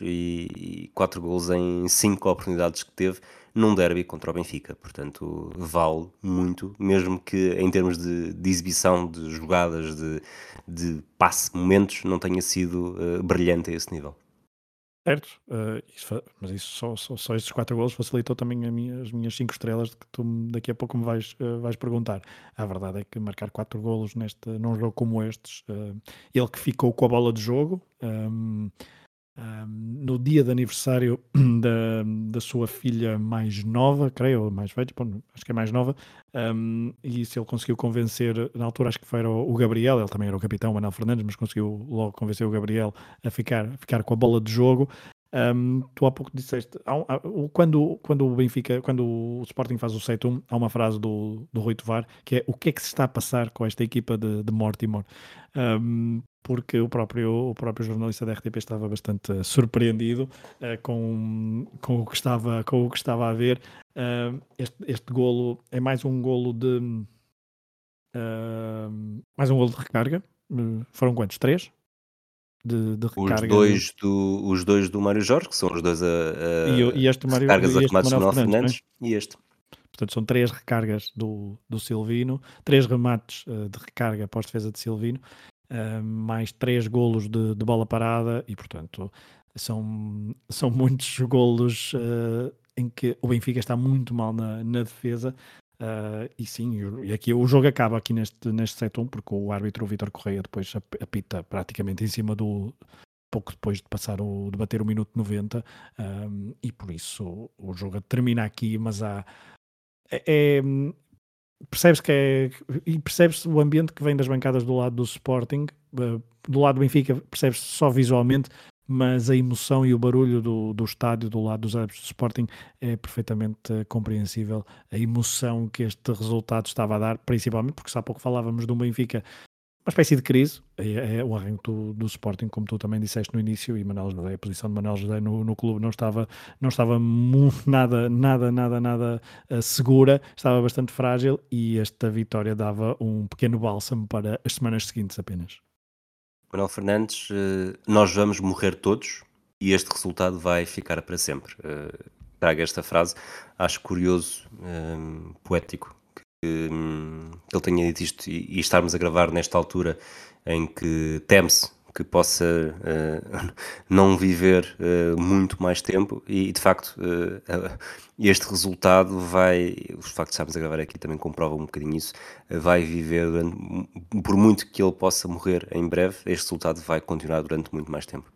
e quatro golos em cinco oportunidades que teve num derby contra o Benfica, portanto vale muito, mesmo que em termos de, de exibição, de jogadas, de, de passe, momentos, não tenha sido uh, brilhante a esse nível. Certo, eh, isso fa- mas isso só, só, só estes quatro golos facilitou também a minha- as minhas cinco estrelas de que tu me- daqui a pouco me vais, eh, vais perguntar. A verdade é que marcar quatro golos neste, num jogo como estes, eh, ele que ficou com a bola de jogo, ehm, ehm, no dia de aniversário da, da sua filha mais nova, creio, ou mais velha, bom, acho que é mais nova, ehm, e isso ele conseguiu convencer, na altura acho que foi o, o Gabriel, ele também era o capitão, Manuel Fernandes, mas conseguiu logo convencer o Gabriel a ficar, a ficar com a bola de jogo. Um, tu há pouco disseste, há um- há- o- quando, quando o Benfica, quando o Sporting faz o sete a um, há uma frase do, do Rui Tovar que é: o que é que se está a passar com esta equipa de, de Mortimer? Um, porque o próprio, o próprio jornalista da R T P estava bastante uh, surpreendido uh, com, com, o que estava, com o que estava a ver. Uh, este, este golo é mais um golo de uh, mais um golo de recarga. Uh, foram quantos? Três? De, de Os recarga de, dois do, os dois do Mário Jorge, que são os dois a, e, o- e este a Mário, recargas a e este remates de Manuel Manuel Fernandes, não é? Fernandes, e este. Portanto, são três recargas do, do Silvino, três remates uh, de recarga após defesa de Silvino, uh, mais três golos de, de bola parada e, portanto, são, são muitos golos uh, em que o Benfica está muito mal na, na defesa. Uh, e sim, e aqui o jogo acaba aqui neste, neste sete a um, porque o árbitro o Vítor Correia depois ap- apita praticamente em cima do, pouco depois de passar o, de bater o minuto noventa, um, e por isso o jogo termina aqui, mas há é, é, percebes que é e percebes o ambiente que vem das bancadas do lado do Sporting, uh, do lado do Benfica percebes só visualmente mas a emoção e o barulho do, do estádio do lado dos adeptos do Sporting é perfeitamente eh, compreensível. A emoção que este resultado estava a dar, principalmente porque se há pouco falávamos de um Benfica, uma espécie de crise, é, é o arranque do, do Sporting, como tu também disseste no início, e Manuel José, a posição de Manuel José no, no clube não estava, não estava mu- nada, nada, nada, nada eh, segura, estava bastante frágil, e esta vitória dava um pequeno bálsamo para as semanas seguintes apenas. Manuel Fernandes, eh, nós vamos morrer todos e este resultado vai ficar para sempre. Eh, trago esta frase, acho curioso, eh, poético, que, hum, que ele tenha dito isto e, e estarmos a gravar nesta altura em que teme-se que possa eh, não viver eh, muito mais tempo e de facto eh, este resultado vai, o facto de estarmos a gravar aqui também comprova um bocadinho isso, eh, vai viver, durante- por muito que ele possa morrer em breve, este resultado vai continuar durante muito mais tempo.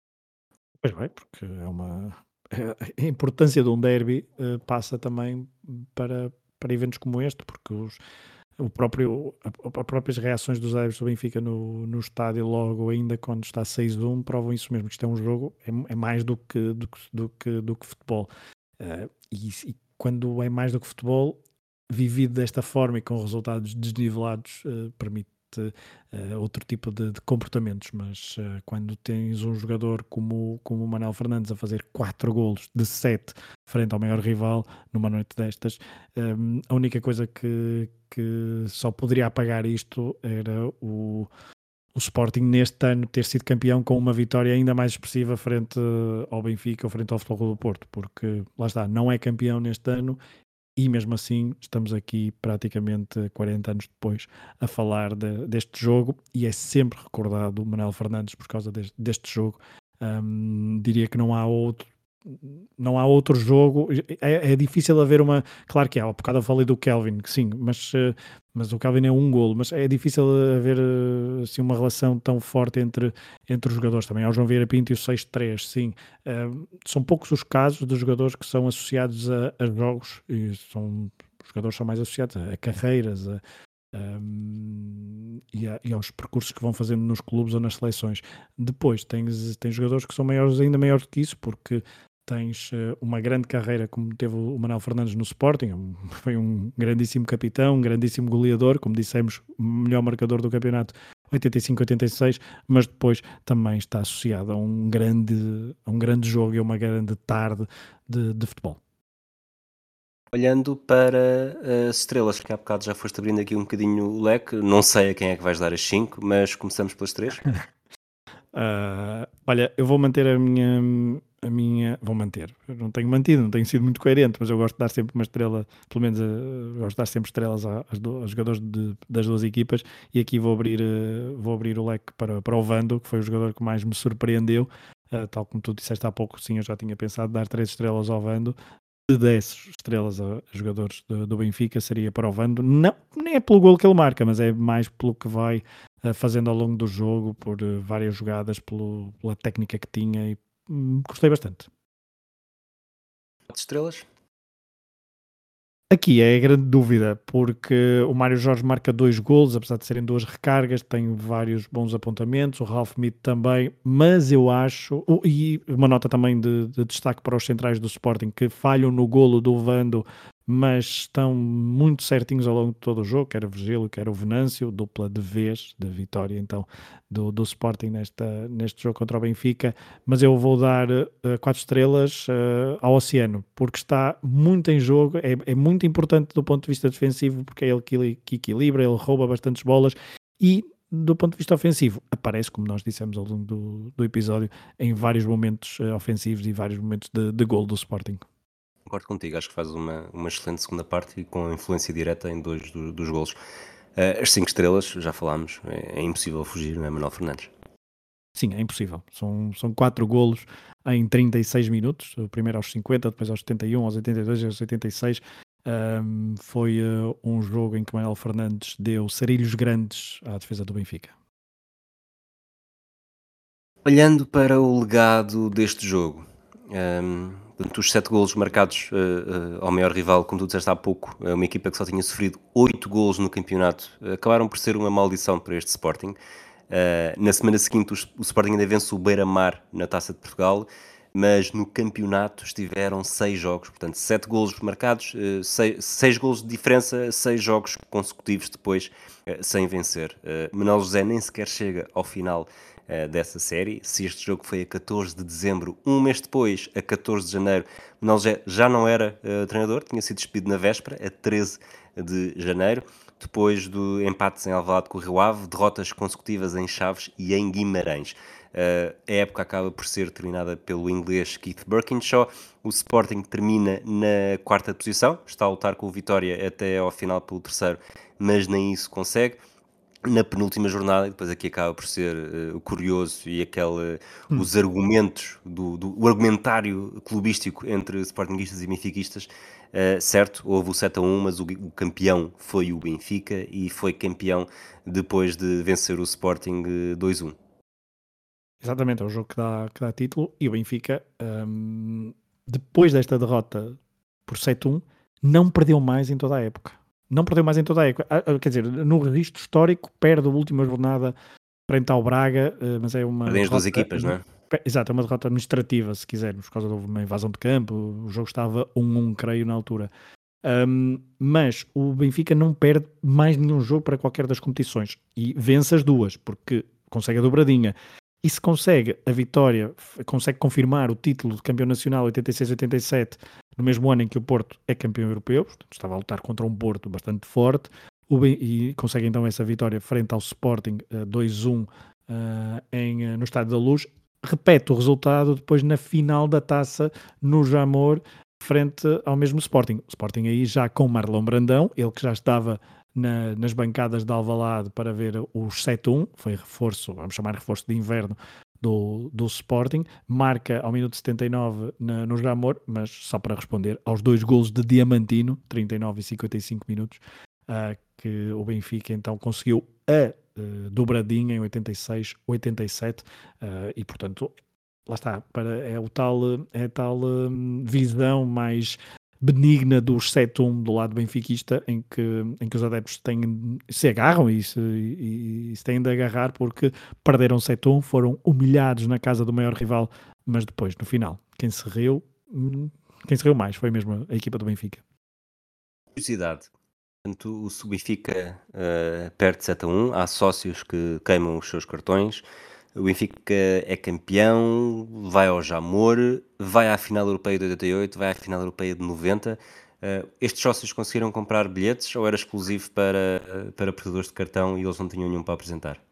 Pois bem, porque é uma. A importância de um derby eh, passa também para, para eventos como este, porque os, o próprio, a, a próprias reações dos adeptos do Benfica no, no estádio, logo ainda quando está seis a um, provam isso mesmo, que isto é um jogo, é, é mais do que, do, que, do, que, do que futebol. Eh, e, e quando é mais do que futebol, vivido desta forma e com resultados desnivelados, eh, permite uh, outro tipo de, de comportamentos, mas uh, quando tens um jogador como, como o Manuel Fernandes a fazer quatro golos de sete frente ao maior rival numa noite destas, um, a única coisa que, que só poderia apagar isto era o, o Sporting neste ano ter sido campeão com uma vitória ainda mais expressiva frente ao Benfica ou frente ao Futebol Clube do Porto, porque lá está, não é campeão neste ano. E mesmo assim, estamos aqui praticamente quarenta anos depois a falar de, deste jogo, e é sempre recordado o Manuel Fernandes por causa deste, deste jogo. Um, diria que não há outro. Não há outro jogo, é, é difícil haver uma. Claro que há, há bocado eu falei do Kelvin, que sim, mas, eh, mas o Kelvin é um golo, mas é difícil haver eh, assim, uma relação tão forte entre, entre os jogadores também. Há o João Vieira Pinto e o seis três, sim. Uh, são poucos os casos de jogadores que são associados a, a jogos, e são, os jogadores são mais associados a, a carreiras, a, um, e, a, e aos percursos que vão fazendo nos clubes ou nas seleções. Depois tens, tens jogadores que são maiores, ainda maiores do que isso, porque tens uh, uma grande carreira como teve o Manuel Fernandes no Sporting, um, foi um grandíssimo capitão, um grandíssimo goleador, como dissemos, melhor marcador do campeonato oitenta e cinco oitenta e seis, mas depois também está associado a um grande, a um grande jogo e a uma grande tarde de, de futebol. Olhando para as estrelas, que há bocado já foste abrindo aqui um bocadinho o leque, não sei a quem é que vais dar as cinco, mas começamos pelas três. Uh, olha, eu vou manter a minha, a minha. Vou manter. Eu não tenho mantido, não tenho sido muito coerente, mas eu gosto de dar sempre uma estrela, pelo menos uh, gosto de dar sempre estrelas aos, do, aos jogadores de, das duas equipas. E aqui vou abrir, uh, vou abrir o leque para, para o Vando, que foi o jogador que mais me surpreendeu. Uh, tal como tu disseste há pouco, sim, eu já tinha pensado dar três estrelas ao Vando. Se desse estrelas a, a jogadores do, do Benfica, seria para o Vando. Não, nem é pelo gol que ele marca, mas é mais pelo que vai uh, fazendo ao longo do jogo, por uh, várias jogadas, pelo, pela técnica que tinha, e hum, gostei bastante. Quatro estrelas? Aqui é a grande dúvida, porque o Mário Jorge marca dois golos, apesar de serem duas recargas, tem vários bons apontamentos, o Ralf Mead também, mas eu acho, oh, e uma nota também de, de destaque para os centrais do Sporting, que falham no golo do Vando, mas estão muito certinhos ao longo de todo o jogo, quer o Virgílio, quer o Venâncio, dupla de vez, de vitória então do, do Sporting nesta, neste jogo contra o Benfica, mas eu vou dar uh, quatro estrelas uh, ao Oceano, porque está muito em jogo, é, é muito importante do ponto de vista defensivo, porque é ele que, que equilibra, ele rouba bastantes bolas, e do ponto de vista ofensivo, aparece, como nós dissemos ao longo do, do episódio, em vários momentos uh, ofensivos e vários momentos de, de gol do Sporting. Concordo contigo, acho que faz uma, uma excelente segunda parte e com influência direta em dois do, dos golos. Uh, as cinco estrelas, já falámos, é, é impossível fugir, não é, Manuel Fernandes? Sim, é impossível. São, são quatro golos em trinta e seis minutos, o primeiro aos cinquenta, depois aos setenta e um, aos oitenta e dois e aos oitenta e seis. Um, foi uh, um jogo em que Manuel Fernandes deu sarilhos grandes à defesa do Benfica. Olhando para o legado deste jogo, um, portanto, os sete golos marcados uh, uh, ao maior rival, como tu disseste há pouco, é uma equipa que só tinha sofrido oito golos no campeonato, acabaram por ser uma maldição para este Sporting. Uh, na semana seguinte, o, o Sporting ainda vence o Beira-Mar na Taça de Portugal, mas no campeonato estiveram seis jogos, portanto, sete golos marcados, uh, seis, seis golos de diferença, seis jogos consecutivos depois uh, sem vencer. Uh, Manuel José nem sequer chega ao final uh, dessa série. Se este jogo foi a catorze de dezembro, um mês depois, a catorze de janeiro, Manuel José já não era uh, treinador, tinha sido despedido na véspera, a treze de janeiro. Depois do empate em Alvalade com o Rio Ave, derrotas consecutivas em Chaves e em Guimarães. Uh, a época acaba por ser terminada pelo inglês Keith Birkinshaw. O Sporting termina na quarta posição, está a lutar com o Vitória até ao final pelo terceiro, mas nem isso consegue. Na penúltima jornada, e depois aqui acaba por ser uh, o curioso e aquele, uh, os argumentos, do, do, o argumentário clubístico entre sportinguistas e benfiquistas, uh, certo, houve o sete a um, mas o, o campeão foi o Benfica e foi campeão depois de vencer o Sporting uh, dois a um. Exatamente, é o jogo que dá, que dá título, e o Benfica, um, depois desta derrota por sete a um, não perdeu mais em toda a época. Não perdeu mais em toda a época. Quer dizer, no registro histórico, perde a última jornada frente ao Braga, mas é uma Perdem as duas derrota, equipas, não é? Exato, é uma derrota administrativa, se quisermos, por causa de uma invasão de campo. O jogo estava um a um, creio, na altura. Um, mas o Benfica não perde mais nenhum jogo para qualquer das competições e vence as duas, porque consegue a dobradinha. E se consegue a vitória, consegue confirmar o título de campeão nacional oitenta e seis oitenta e sete, no mesmo ano em que o Porto é campeão europeu, portanto, estava a lutar contra um Porto bastante forte, o Ben, e consegue então essa vitória frente ao Sporting uh, dois a um uh, em, uh, no Estádio da Luz. Repete o resultado depois na final da Taça no Jamor, frente ao mesmo Sporting. O Sporting aí já com Marlon Brandão, ele que já estava Na, nas bancadas de Alvalade para ver os sete a um, foi reforço, vamos chamar reforço de inverno do, do Sporting, marca ao minuto setenta e nove na, no Jamor, mas só para responder aos dois golos de Diamantino, trinta e nove e cinquenta e cinco minutos, uh, que o Benfica então conseguiu a uh, dobradinha em oitenta e seis oitenta e sete, uh, e portanto lá está, para, é, o tal, é a tal um, visão mais benigna dos sete a um do lado benfiquista, em que, em que os adeptos têm, se agarram e se, e, e se têm de agarrar porque perderam sete a um, foram humilhados na casa do maior rival, mas depois, no final, quem se riu, quem se riu mais foi mesmo a equipa do Benfica. Curiosidade. Portanto, o Benfica uh, perde sete a um, há sócios que queimam os seus cartões. O Benfica é campeão, vai ao Jamor, vai à final europeia de oitenta e oito, vai à final europeia de noventa. Uh, estes sócios conseguiram comprar bilhetes ou era exclusivo para, uh, para portadores de cartão e eles não tinham nenhum para apresentar?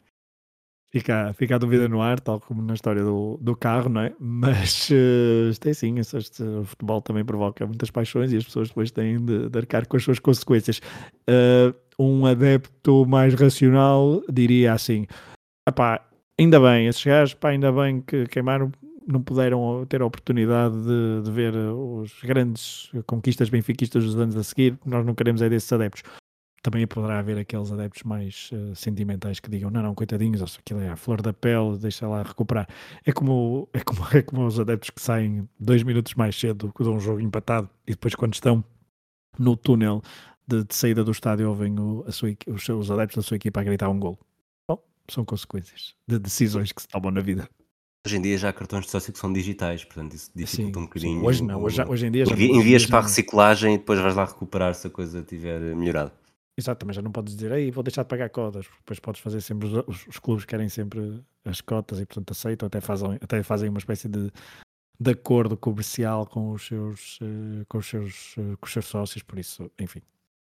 Fica, fica a dúvida no ar, tal como na história do, do carro, não é? Mas uh, tem sim, este, este, o futebol também provoca muitas paixões e as pessoas depois têm de, de arcar com as suas consequências. Uh, um adepto mais racional diria assim: epá, ainda bem, esses gajos, pá, ainda bem que queimaram, não puderam ter a oportunidade de, de ver os grandes conquistas benfiquistas dos anos a seguir. Nós não queremos é desses adeptos. Também poderá haver aqueles adeptos mais uh, sentimentais que digam: não, não, coitadinhos, aquilo é a flor da pele, deixa lá recuperar. É como, é como, é como os adeptos que saem dois minutos mais cedo de um jogo empatado e depois, quando estão no túnel de, de saída do estádio, ouvem o, a sua, os seus adeptos da sua equipa a gritar um golo. Bom, são consequências de decisões que se tomam na vida. Hoje em dia já há cartões de sócio que são digitais, portanto isso dificulta Sim, um bocadinho. sim. Hoje não, hoje, hoje em dia já Envi, não, envias já para a não. reciclagem e depois vais lá recuperar se a coisa tiver melhorado. Exato, mas já não podes dizer: aí vou deixar de pagar cotas, depois podes fazer sempre, os, os, os clubes querem sempre as cotas e portanto aceitam, até fazem, até fazem uma espécie de, de acordo comercial com os seus, uh, com os seus, uh, com os seus sócios, por isso, enfim.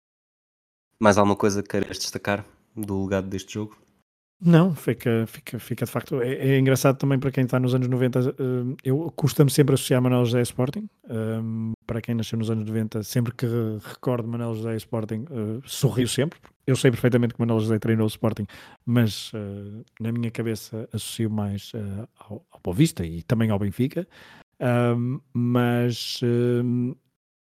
Mais alguma coisa que queiras destacar do legado deste jogo? Não, fica, fica, fica de facto. É, é engraçado também para quem está nos anos noventa. Uh, eu costumo sempre associar Manuel José a Sporting. Um, para quem nasceu nos anos noventa, sempre que recordo Manuel José a Sporting, uh, sorrio sempre. Eu sei perfeitamente que Manuel José treinou o Sporting, mas uh, na minha cabeça associo mais uh, ao, ao Boa Vista e também ao Benfica. Um, mas. Um,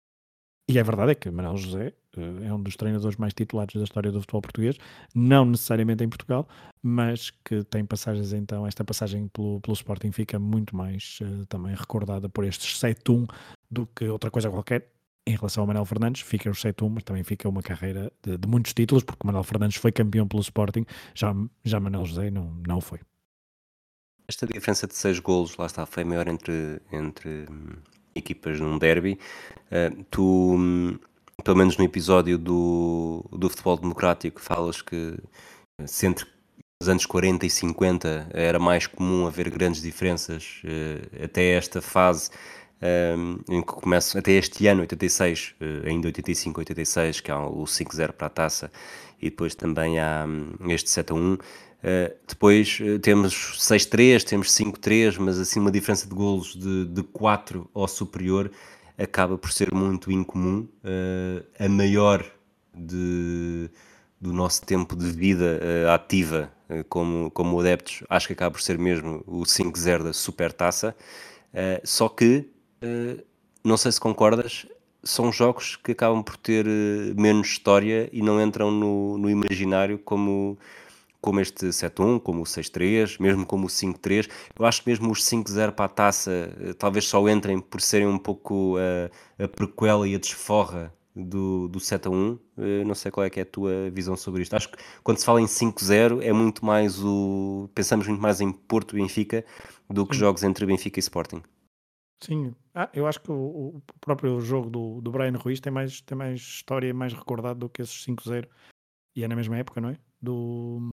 e a verdade é que Manuel José uh, é um dos treinadores mais titulados da história do futebol português, não necessariamente em Portugal, mas que tem passagens, então, esta passagem pelo, pelo Sporting fica muito mais uh, também recordada por estes sete a um do que outra coisa qualquer. Em relação ao Manuel Fernandes, fica os sete um, mas também fica uma carreira de, de muitos títulos, porque o Manuel Fernandes foi campeão pelo Sporting, já, já Manuel José não, não foi. Esta diferença de seis golos, lá está, foi maior entre, entre hum, equipas num derby. Uh, tu, hum, pelo menos no episódio do, do futebol democrático, falas que se entre os anos quarenta e cinquenta era mais comum haver grandes diferenças, uh, até esta fase, um, em que começa, até este ano, oitenta e seis, uh, ainda oitenta e cinco, oitenta e seis, que há o cinco zero para a taça, e depois também há um, este sete a um. Uh, depois uh, temos seis três, temos cinco três, mas assim uma diferença de golos de, de quatro ou superior acaba por ser muito incomum. Uh, a maior de, do nosso tempo de vida uh, ativa uh, como, como adeptos, acho que acaba por ser mesmo o cinco zero da Supertaça. Uh, só que, uh, não sei se concordas, são jogos que acabam por ter uh, menos história e não entram no, no imaginário como como este sete um, como o seis três, mesmo como o cinco três. Eu acho que mesmo os cinco zero para a taça eh, talvez só entrem por serem um pouco a, a prequela e a desforra do, do sete a um. Eh, Não sei qual é que é a tua visão sobre isto. Acho que quando se fala em cinco zero é muito mais o... Pensamos muito mais em Porto e Benfica do que Sim, jogos entre Benfica e Sporting. sim. Ah, eu acho que o, o próprio jogo do, do Brian Ruiz tem mais, tem mais história e mais recordado do que esses cinco zero. E é na mesma época, não é? Do,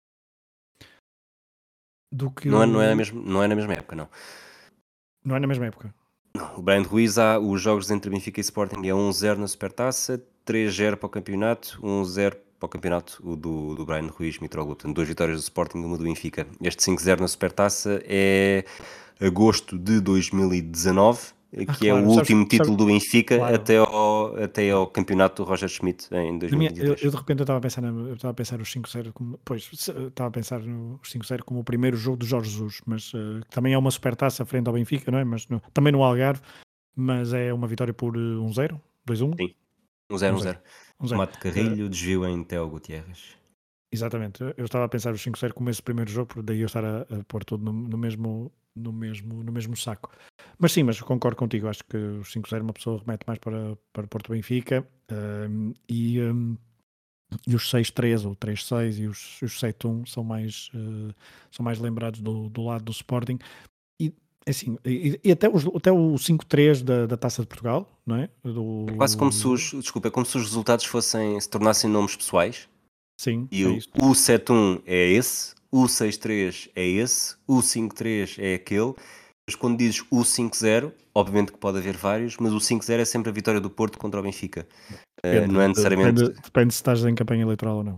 do que Não é, não é, na o... mesma, não é na mesma época, não. Não é na mesma época. O Brian Ruiz, há os jogos entre Benfica e Sporting é um zero na Supertaça, três zero para o campeonato, um zero para o campeonato, o do, do Brian Ruiz, Mitroglou. Portanto, duas vitórias do Sporting e uma do Benfica. Este cinco zero na Supertaça é agosto de dois mil e dezanove, Ah, que é o claro, sabes, último sabes, título do Benfica claro. até ao, até ao campeonato do Roger Schmidt em Na minha, eu, dois mil e vinte e três. eu de repente eu estava a pensar, na- eu estava a pensar os cinco zero como, pois, se- eu estava a pensar no cinco zero como o primeiro jogo do Jorge Jesus, mas eh, também é uma supertaça frente ao Benfica, não é? Mas no- também no Algarve, mas é uma vitória por eh, um zero, dois um, Sim, um zero, um um zero, zero. um zero. Remate de Eh, Carrilho, desvio em Theo Gutierrez. exatamente, eu eu estava a pensar os cinco zero como esse primeiro jogo, por daí eu estar a, a pôr tudo no, no mesmo, no, mesmo, no mesmo saco. Mas sim, mas concordo contigo, acho que os cinco zero uma pessoa remete mais para, para Porto Benfica, ehm, e, ehm, e os seis três ou três seis e os, os sete um são mais, eh, são mais lembrados do, do lado do Sporting. E assim, e, e até, os, até o cinco três da, da Taça de Portugal, não é? É quase como se Do... os, desculpa, é como se os resultados fossem, se tornassem nomes pessoais. Sim, E é o, isso. o sete um é esse, o seis três é esse, o cinco três é aquele. Mas quando dizes o cinco zero, obviamente que pode haver vários, mas o cinco zero é sempre a vitória do Porto contra o Benfica. Eh, não Depende, é de- depende, necessariamente. depende se estás em campanha eleitoral ou não.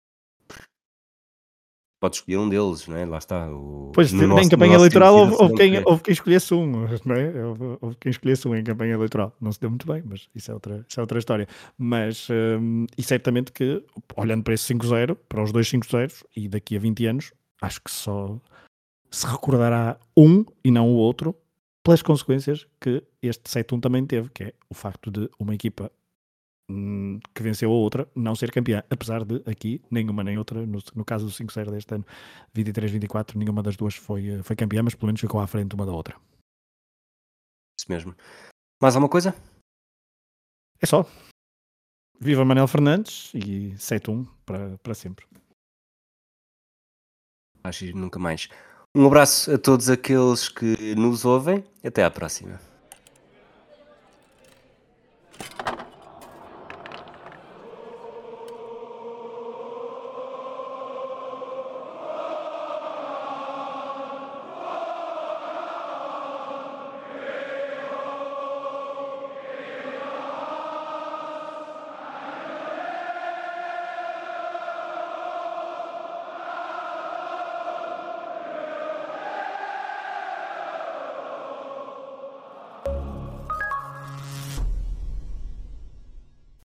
Podes escolher um deles, não é? Lá está. O, Pois, no, em nosso, no campanha nosso time de eleitoral houve, vida houve serão quem, três. houve quem escolhesse um, não é? Houve, houve quem escolhesse um em campanha eleitoral. Não se deu muito bem, mas isso é outra, isso é outra história. Mas, hum, e certamente que, olhando para esse cinco zero, para os dois cinco zero, e daqui a vinte anos, acho que só se recordará um e não o outro, pelas consequências que este sete um também teve, que é o facto de uma equipa hum, que venceu a outra não ser campeã, apesar de aqui nenhuma nem outra, no, no caso do cinco zero deste ano, vinte e três vinte e quatro, nenhuma das duas foi, eh, foi campeã, mas pelo menos ficou à frente uma da outra. Isso mesmo. Mais alguma coisa? É só. Viva Manel Fernandes e sete um para, para sempre. Acho que nunca mais. Um abraço a todos aqueles que nos ouvem. Até à próxima.